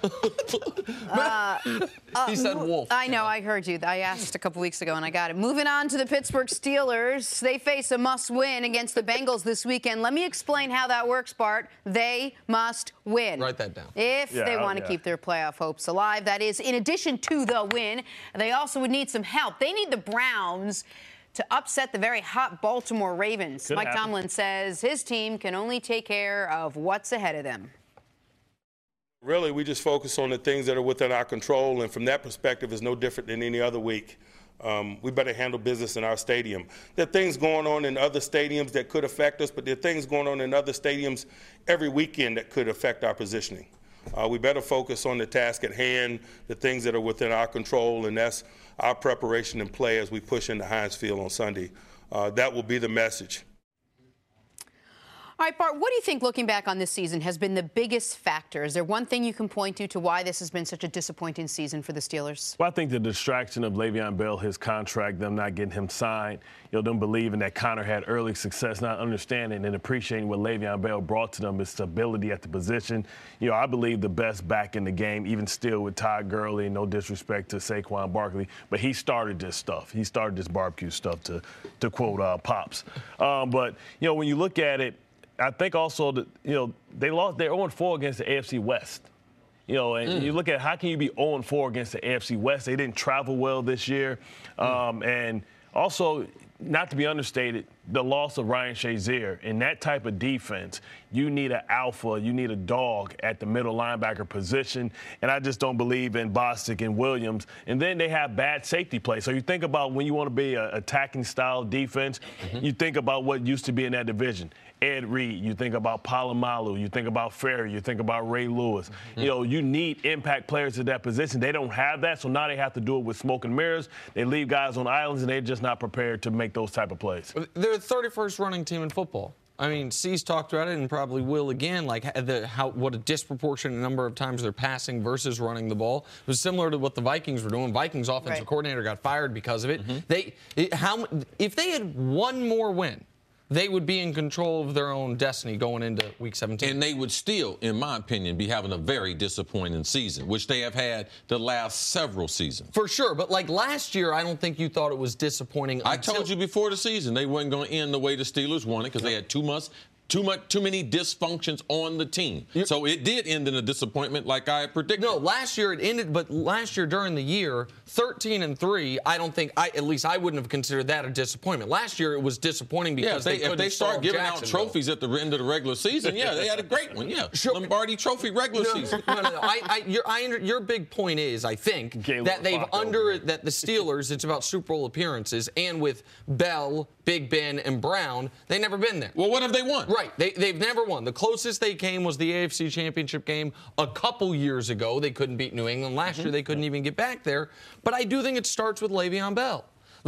I: He said wolf.
G: I know. I heard you. I asked a couple weeks ago, and I got it. Moving on to the Pittsburgh Steelers. They face a must-win against the Bengals this weekend. Let me explain how that works, Bart. They must win.
I: Write that down.
G: If they want to keep their playoff hopes alive. That is, in addition to the win, they also would need some help. They need the Browns to upset the very hot Baltimore Ravens. Mike Tomlin says his team can only take care of what's ahead of them.
J: Really, we just focus on the things that are within our control, and from that perspective, it's no different than any other week. We better handle business in our stadium. There are things going on in other stadiums that could affect us, but there are things going on in other stadiums every weekend that could affect our positioning. We better focus on the task at hand, the things that are within our control, and that's our preparation and play as we push into Heinz Field on Sunday. That will be the message.
G: All right, Bart, what do you think, looking back on this season, has been the biggest factor? Is there one thing you can point to why this has been such a disappointing season for the Steelers?
M: Well, I think the distraction of Le'Veon Bell, his contract, them not getting him signed, them believing that Connor had early success, not understanding and appreciating what Le'Veon Bell brought to them, his stability at the position. I believe the best back in the game, even still with Todd Gurley, no disrespect to Saquon Barkley, but he started this stuff. He started this barbecue stuff, to quote Pops. But, when you look at it, I think also that, they lost. They're 0-4 against the AFC West. And you look at how can you be 0-4 against the AFC West? They didn't travel well this year. And also, not to be understated, the loss of Ryan Shazier. In that type of defense, you need an alpha, you need a dog at the middle linebacker position. And I just don't believe in Bostic and Williams. And then they have bad safety play. So you think about when you want to be an attacking style defense, you think about what used to be in that division. Ed Reed, you think about Palomalu, you think about Ferry, you think about Ray Lewis. You know, you need impact players at that position. They don't have that, so now they have to do it with smoke and mirrors. They leave guys on islands, and they're just not prepared to make those type of plays.
I: They're the 31st running team in football. I mean, C's talked about it and probably will again, like what a disproportionate number of times they're passing versus running the ball. It was similar to what the Vikings were doing. Vikings offensive coordinator got fired because of it. If they had one more win, they would be in control of their own destiny going into Week 17.
E: And they would still, in my opinion, be having a very disappointing season, which they have had the last several seasons.
I: For sure, but like last year, I don't think you thought it was disappointing.
E: I told you before the season they weren't going to end the way the Steelers wanted because they had too many dysfunctions on the team. So it did end in a disappointment like I predicted.
I: No, last year it ended, but last year during the year, 13-3, I don't think, at least I wouldn't have considered that a disappointment. Last year it was disappointing because
E: if they start giving out trophies at the end of the regular season, they had a great one. Sure. Lombardi Trophy regular season.
I: No. Your big point is, I think, that that the Steelers, it's about Super Bowl appearances, and with Bell, Big Ben, and Brown, they've never been there.
E: Well, what have they won?
I: Right. They've never won. The closest they came was the AFC Championship game a couple years ago. They couldn't beat New England. Last year, they couldn't even get back there. But I do think it starts with Le'Veon Bell.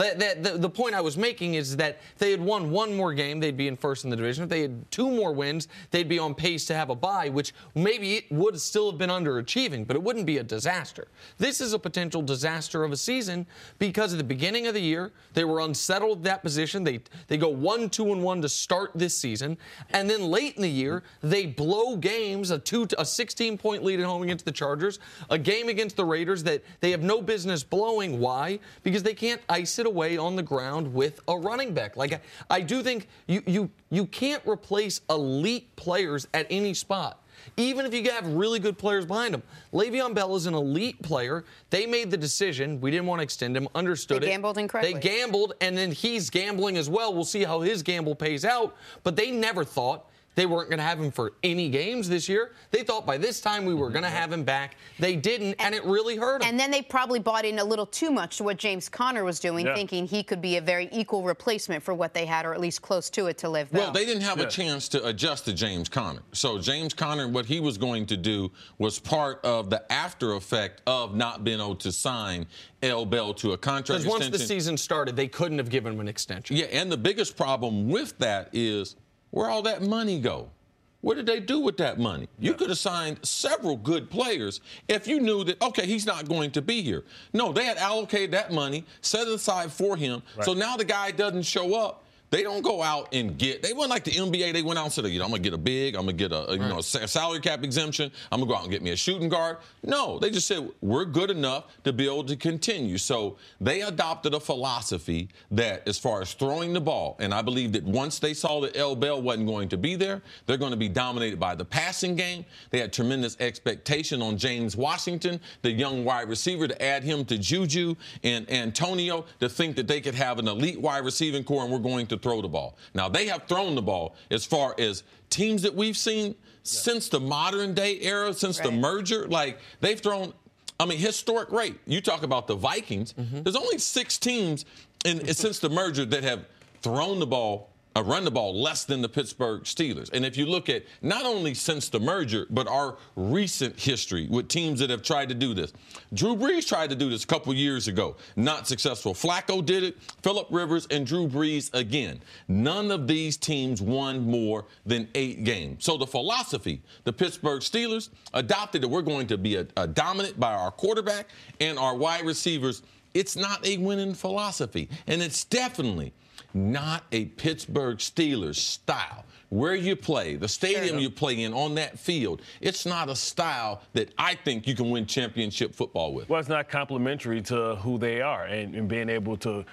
I: The point I was making is that if they had won one more game, they'd be in first in the division. If they had two more wins, they'd be on pace to have a bye, which maybe it would still have been underachieving, but it wouldn't be a disaster. This is a potential disaster of a season because at the beginning of the year, they were unsettled at that position. They go 1-2-1 to start this season, and then late in the year, they blow games, a 16-point lead at home against the Chargers, a game against the Raiders that they have no business blowing. Why? Because they can't ice it away on the ground with a running back. Like I do think you can't replace elite players at any spot, even if you have really good players behind them. Le'Veon Bell is an elite player. They made the decision. We didn't want to extend him. Understood it.
G: They gambled incorrectly.
I: They gambled, and then he's gambling as well. We'll see how his gamble pays out. But they never thought they weren't going to have him for any games this year. They thought by this time we were going to have him back. They didn't, and it really hurt them.
G: And then they probably bought in a little too much to what James Conner was doing, thinking he could be a very equal replacement for what they had, or at least close to it, to Lev Bell.
E: Well, they didn't have a chance to adjust to James Conner. So James Conner, what he was going to do was part of the after effect of not being able to sign L. Bell to a contract
I: extension.
E: Because
I: once the season started, they couldn't have given him an extension.
E: Yeah, and the biggest problem with that is where all that money go. What did they do with that money? You could have signed several good players if you knew that, okay, he's not going to be here. No, they had allocated that money, set it aside for him. Right. So now the guy doesn't show up. They don't go out and they weren't like the NBA. They went out and said, I'm going to get a big, I'm going to get a salary cap exemption. I'm going to go out and get me a shooting guard. No, they just said, we're good enough to be able to continue. So they adopted a philosophy that as far as throwing the ball, and I believe that once they saw that L. Bell wasn't going to be there, they're going to be dominated by the passing game. They had tremendous expectation on James Washington, the young wide receiver, to add him to Juju and Antonio, to think that they could have an elite wide receiving core and we're going to throw the ball. Now, they have thrown the ball as far as teams that we've seen since the modern day era, since the merger. Like, they've thrown, historic rate. You talk about the Vikings. There's only 6 teams since the merger that have thrown the ball, run the ball less than the Pittsburgh Steelers. And if you look at not only since the merger, but our recent history with teams that have tried to do this. Drew Brees tried to do this a couple years ago. Not successful. Flacco did it, Phillip Rivers, and Drew Brees again. None of these teams won more than 8 games. So the philosophy the Pittsburgh Steelers adopted, that we're going to be a dominant by our quarterback and our wide receivers, it's not a winning philosophy. And it's definitely not a Pittsburgh Steelers style. Where you play, the stadium you play in on that field, it's not a style that I think you can win championship football with.
M: Well, it's not complementary to who they are and being able to,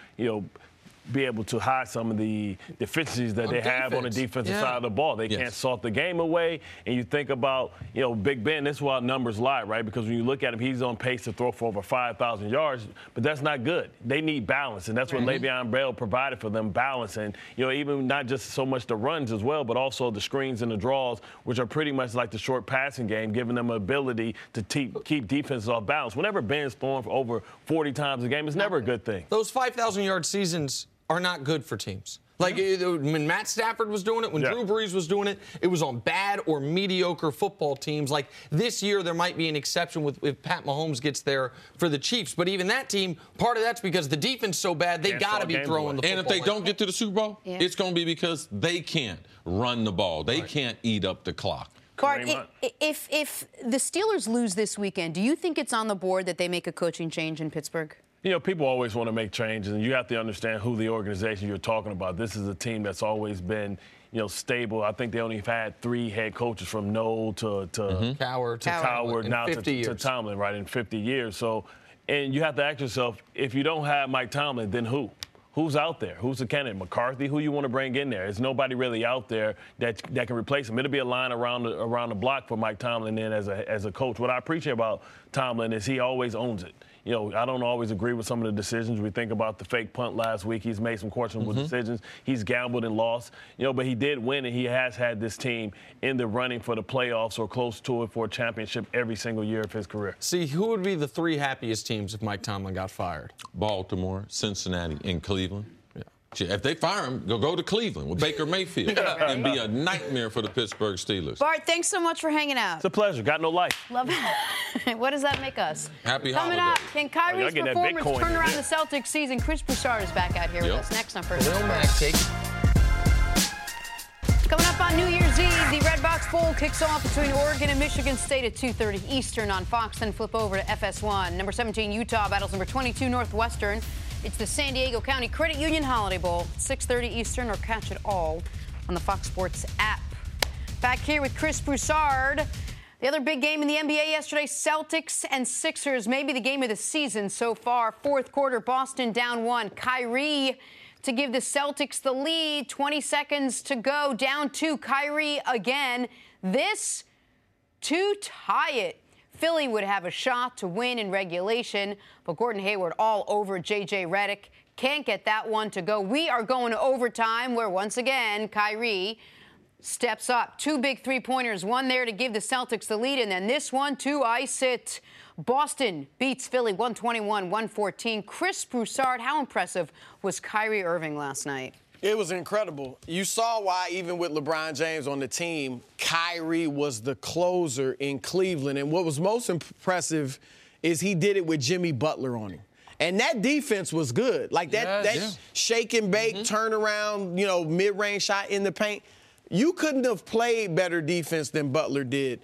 M: be able to hide some of the deficiencies that they have on the defensive side of the ball. They can't salt the game away. And you think about, Big Ben, this is why numbers lie, right? Because when you look at him, he's on pace to throw for over 5,000 yards, but that's not good. They need balance, and that's what Le'Veon Bell provided for them, balance. And, even not just so much the runs as well, but also the screens and the draws, which are pretty much like the short passing game, giving them ability to keep defenses off balance. Whenever Ben's throwing for over 40 times a game, it's never a good thing.
I: Those 5,000-yard seasons are not good for teams. Like when Matt Stafford was doing it, when Drew Brees was doing it, it was on bad or mediocre football teams. Like this year, there might be an exception with if Pat Mahomes gets there for the Chiefs. But even that team, part of that's because the defense is so bad, they got to be throwing the football.
E: And if they don't get to the Super Bowl, it's going to be because they can't run the ball. They can't eat up the clock.
G: Bart, if the Steelers lose this weekend, do you think it's on the board that they make a coaching change in Pittsburgh?
M: You know, people always want to make changes, and you have to understand who the organization you're talking about. This is a team that's always been, you know, stable. I think they only had 3 head coaches from Noel to Coward now to Tomlin, right, in 50 years. So, and you have to ask yourself, if you don't have Mike Tomlin, then who? Who's out there? Who's the candidate? McCarthy? Who you want to bring in there? There's nobody really out there that can replace him. It'll be a line around the block for Mike Tomlin then as a coach. What I appreciate about Tomlin is he always owns it. You know, I don't always agree with some of the decisions. We think about the fake punt last week. He's made some questionable decisions. He's gambled and lost. You know, but he did win, and he has had this team in the running for the playoffs or close to it for a championship every single year of his career.
I: See, who would be the 3 happiest teams if Mike Tomlin got fired?
E: Baltimore, Cincinnati, and Cleveland. If they fire him, go to Cleveland with Baker Mayfield and be a nightmare for the Pittsburgh Steelers.
G: Bart, thanks so much for hanging out.
M: It's a pleasure. Got no life.
G: Love it. What does that make us?
E: Happy
G: Coming
E: holidays.
G: up, can Kyrie's performance turn around the Celtics season? Chris Broussard is back out here with us next on First Take. Coming up on New Year's Eve, the Red Box Bowl kicks off between Oregon and Michigan State at 2:30 Eastern on Fox. Then flip over to FS1. Number 17 Utah battles number 22 Northwestern. It's the San Diego County Credit Union Holiday Bowl, 6:30 Eastern, or catch it all on the Fox Sports app. Back here with Chris Broussard. The other big game in the NBA yesterday, Celtics and Sixers, maybe the game of the season so far. Fourth quarter, Boston down 1. Kyrie to give the Celtics the lead. 20 seconds to go, down 2. Kyrie again. This to tie it. Philly would have a shot to win in regulation, but Gordon Hayward all over J.J. Redick. Can't get that one to go. We are going to overtime where, once again, Kyrie steps up. 2 big three-pointers, one there to give the Celtics the lead, and then this one to ice it. Boston beats Philly 121-114. Chris Broussard, how impressive was Kyrie Irving last night?
N: It was incredible. You saw why, even with LeBron James on the team, Kyrie was the closer in Cleveland. And what was most impressive is he did it with Jimmy Butler on him. And that defense was good. Like that shake and bake, turnaround, you know, mid-range shot in the paint. You couldn't have played better defense than Butler did.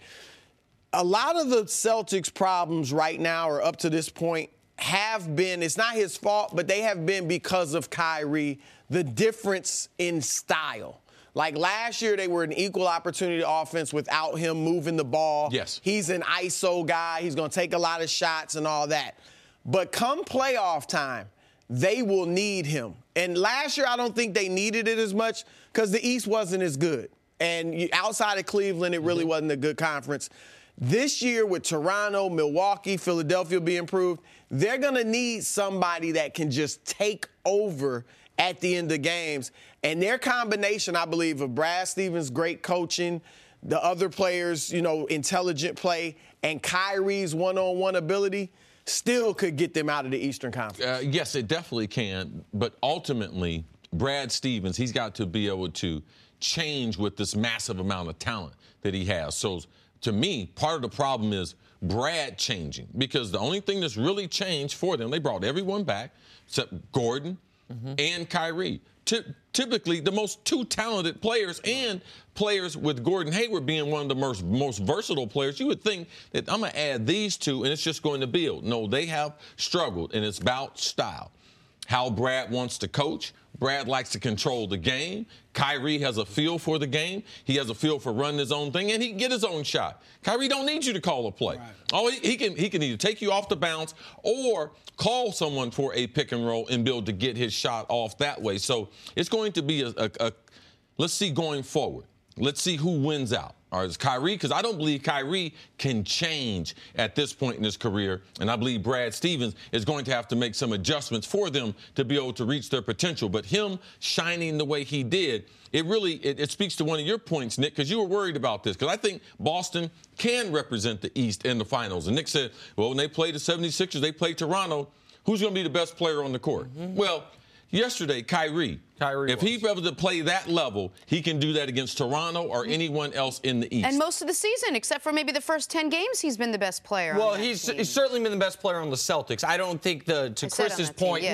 N: A lot of the Celtics' problems right now, or up to this point, have been, it's not his fault, but they have been because of Kyrie, the difference in style. Like last year, they were an equal opportunity offense without him moving the ball.
E: Yes.
N: He's an ISO guy. He's going to take a lot of shots and all that. But come playoff time, they will need him. And last year, I don't think they needed it as much because the East wasn't as good. And outside of Cleveland, it really wasn't a good conference. This year, with Toronto, Milwaukee, Philadelphia being improved, they're going to need somebody that can just take over at the end of games. And their combination, I believe, of Brad Stevens' great coaching, the other players, you know, intelligent play, and Kyrie's one-on-one ability still could get them out of the Eastern Conference.
E: Yes, it definitely can. But ultimately, Brad Stevens, he's got to be able to change with this massive amount of talent that he has. So, to me, part of the problem is Brad changing, because the only thing that's really changed for them, they brought everyone back except Gordon and Kyrie. Typically, the most 2 talented players, and players with Gordon Hayward being one of the most versatile players. You would think that I'm going to add these 2 and it's just going to build. No, they have struggled, and it's about style. How Brad wants to coach. Brad likes to control the game. Kyrie has a feel for the game. He has a feel for running his own thing, and he can get his own shot. Kyrie don't need you to call a play. Right. Oh, he can either take you off the bounce or call someone for a pick and roll and be able to get his shot off that way. So it's going to be let's see going forward. Let's see who wins out. Or is Kyrie? Because I don't believe Kyrie can change at this point in his career. And I believe Brad Stevens is going to have to make some adjustments for them to be able to reach their potential. But him shining the way he did, it speaks to one of your points, Nick, because you were worried about this. Because I think Boston can represent the East in the finals. And Nick said, well, when they played the 76ers, they played Toronto. Who's going to be the best player on the court? Well, yesterday, Kyrie If he ever to play that level, he can do that against Toronto or anyone else in the East.
G: And most of the season, except for maybe the first 10 games, he's been the best player.
I: Well, he's certainly been the best player on the Celtics. I don't think to Chris's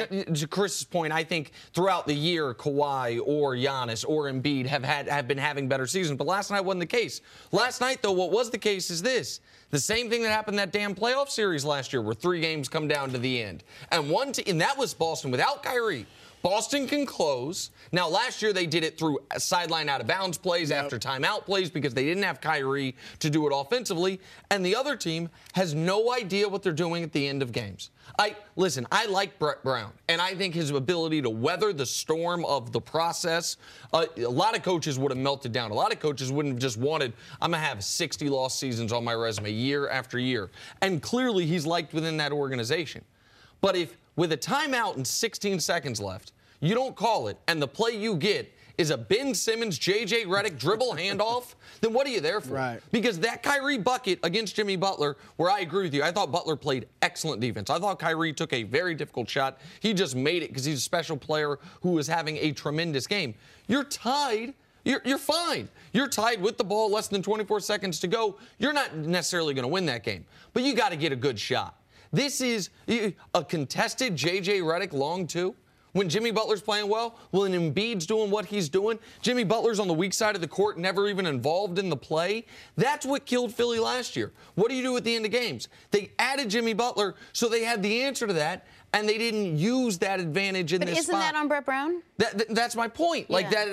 I: point, I think throughout the year, Kawhi or Giannis or Embiid have been having better seasons. But last night wasn't the case. Last night, though, what was the case is this. The same thing that happened in that damn playoff series last year where 3 games come down to the end. And that was Boston without Kyrie. Boston can close. Now, last year they did it through sideline out-of-bounds plays after timeout plays because they didn't have Kyrie to do it offensively. And the other team has no idea what they're doing at the end of games. I like Brett Brown, and I think his ability to weather the storm of the process, a lot of coaches would have melted down. A lot of coaches wouldn't have just wanted, I'm going to have 60 lost seasons on my resume year after year. And clearly he's liked within that organization. But if with a timeout and 16 seconds left, you don't call it, and the play you get is a Ben Simmons, J.J. Redick dribble handoff, then what are you there for?
N: Right.
I: Because that Kyrie bucket against Jimmy Butler, where I agree with you, I thought Butler played excellent defense. I thought Kyrie took a very difficult shot. He just made it because he's a special player who was having a tremendous game. You're tied. You're fine. You're tied with the ball, less than 24 seconds to go. You're not necessarily going to win that game, but you got to get a good shot. This is a contested J.J. Redick long two. When Jimmy Butler's playing well, when Embiid's doing what he's doing, Jimmy Butler's on the weak side of the court, never even involved in the play. That's what killed Philly last year. What do you do at the end of games? They added Jimmy Butler, so they had the answer to that, and they didn't use that advantage in this spot.
G: But isn't that on Brett Brown?
I: That's my point.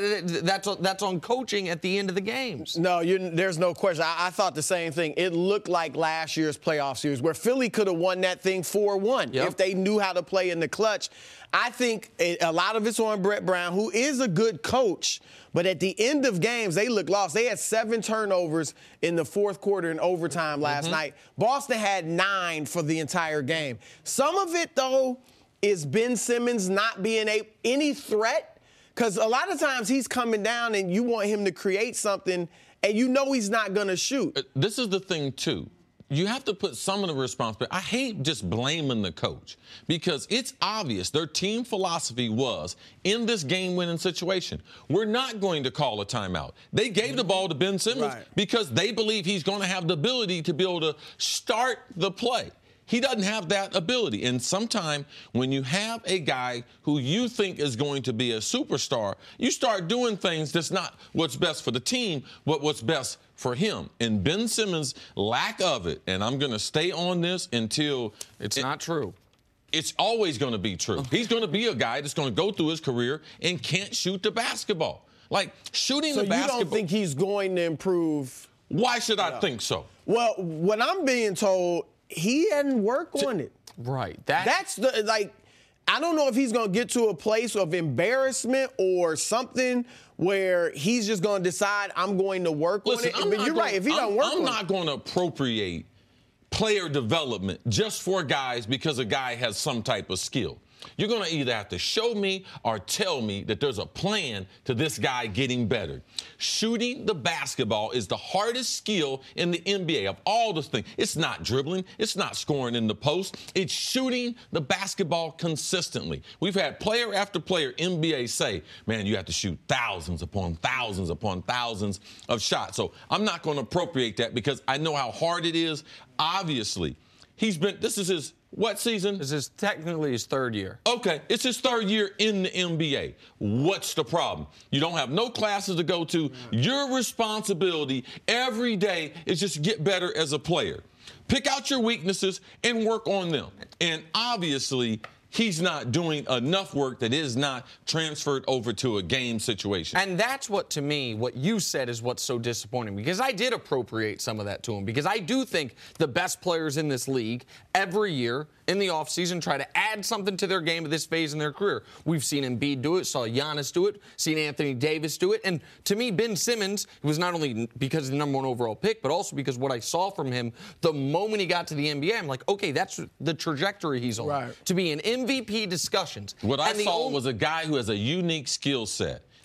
I: That's on coaching at the end of the games.
N: No, there's no question. I thought the same thing. It looked like last year's playoff series where Philly could have won that thing 4-1 if they knew how to play in the clutch. I think a lot of it's on Brett Brown, who is a good coach, but at the end of games, they look lost. They had 7 turnovers in the fourth quarter in overtime last night. Boston had 9 for the entire game. Some of it, though, is Ben Simmons not being any threat, because a lot of times he's coming down and you want him to create something, and you know he's not going to shoot.
E: This is the thing, too. You have to put some of the responsibility. I hate just blaming the coach because it's obvious their team philosophy was in this game-winning situation, we're not going to call a timeout. They gave the ball to Ben Simmons because they believe he's going to have the ability to be able to start the play. He doesn't have that ability. And sometime when you have a guy who you think is going to be a superstar, you start doing things that's not what's best for the team, but what's best for him. And Ben Simmons' lack of it, and I'm going to stay on this until
I: it's not true.
E: It's always going to be true. He's going to be a guy that's going to go through his career and can't shoot the basketball. Like shooting the basketball.
N: So you don't think he's going to improve?
E: Why should I think so?
N: Well, what I'm being told, he hadn't worked on it.
I: Right.
N: That's I don't know if he's going to get to a place of embarrassment or something where he's just going to decide I'm going to work on it. But you're right. If he don't work on it.
E: I'm not going to appropriate player development just for guys because a guy has some type of skill. You're going to either have to show me or tell me that there's a plan to this guy getting better. Shooting the basketball is the hardest skill in the NBA of all the things. It's not dribbling. It's not scoring in the post. It's shooting the basketball consistently. We've had player after player NBA say, man, you have to shoot thousands upon thousands upon thousands of shots. So I'm not going to appropriate that because I know how hard it is. Obviously, this is his what season?
I: This is technically his 3rd year.
E: Okay, it's his 3rd year in the NBA. What's the problem? You don't have no classes to go to. Your responsibility every day is just get better as a player. Pick out your weaknesses and work on them. And obviously, he's not doing enough work that is not transferred over to a game situation.
I: And that's what, to me, what you said is what's so disappointing, because I did appropriate some of that to him, because I do think the best players in this league every year in the offseason try to add something to their game at this phase in their career. We've seen Embiid do it, saw Giannis do it, seen Anthony Davis do it. And to me, Ben Simmons was not only because of the number 1 overall pick, but also because what I saw from him the moment he got to the NBA, I'm like, okay, that's the trajectory he's on. To be in MVP discussions.
E: What I saw was a guy who has a unique skill set.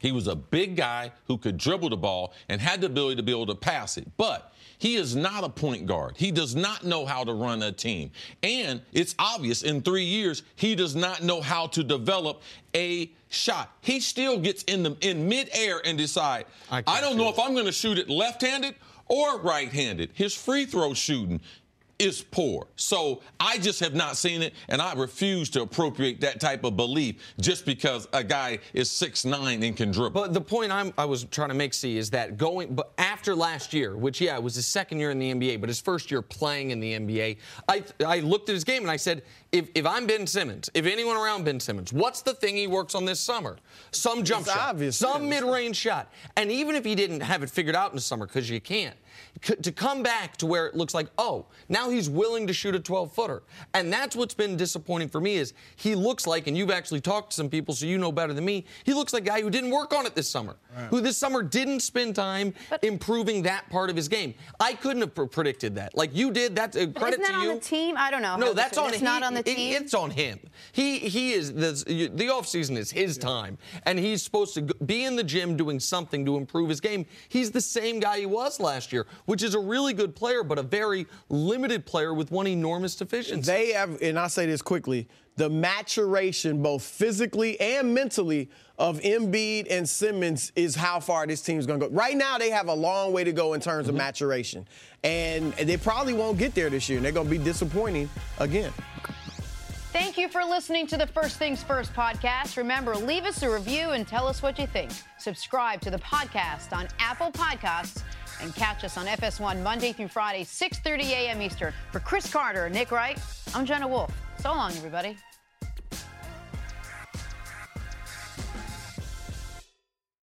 E: He was a big guy who could dribble the ball and had the ability to be able to pass it. But he is not a point guard. He does not know how to run a team. And it's obvious in 3 years, he does not know how to develop a shot. He still gets in midair and decide, I don't know if I'm going to shoot it left-handed or right-handed. His free throw shooting is poor. So I just have not seen it, and I refuse to appropriate that type of belief just because a guy is 6'9" and can dribble.
I: But the point I was trying to make, is that but after last year, which, it was his second year in the NBA, but his first year playing in the NBA, I looked at his game and I said, if I'm Ben Simmons, if anyone around Ben Simmons, what's the thing he works on this summer? Some jump shot, some mid-range shot. And even if he didn't have it figured out in the summer, because you can't, to come back to where it looks like, now he's willing to shoot a 12-footer. And that's what's been disappointing for me is he looks like, and you've actually talked to some people, so you know better than me, he looks like a guy who didn't work on it this summer, who this summer didn't spend time improving that part of his game. I couldn't have predicted that. Like you did, that's a credit to you.
G: Isn't that on the team? I don't know.
I: No, that's on him.
G: It's not on the team?
I: It's on him. He is, the offseason is his time, and he's supposed to be in the gym doing something to improve his game. He's the same guy he was last year, which is a really good player, but a very limited player with one enormous deficiency.
N: They have, and I say this quickly, the maturation, both physically and mentally, of Embiid and Simmons is how far this team's going to go. Right now, they have a long way to go in terms of maturation. And they probably won't get there this year, and they're going to be disappointing again.
G: Thank you for listening to the First Things First podcast. Remember, leave us a review and tell us what you think. Subscribe to the podcast on Apple Podcasts and catch us on FS1 Monday through Friday, 6:30 a.m. Eastern. For Chris Carter and Nick Wright, I'm Jenna Wolfe. So long, everybody.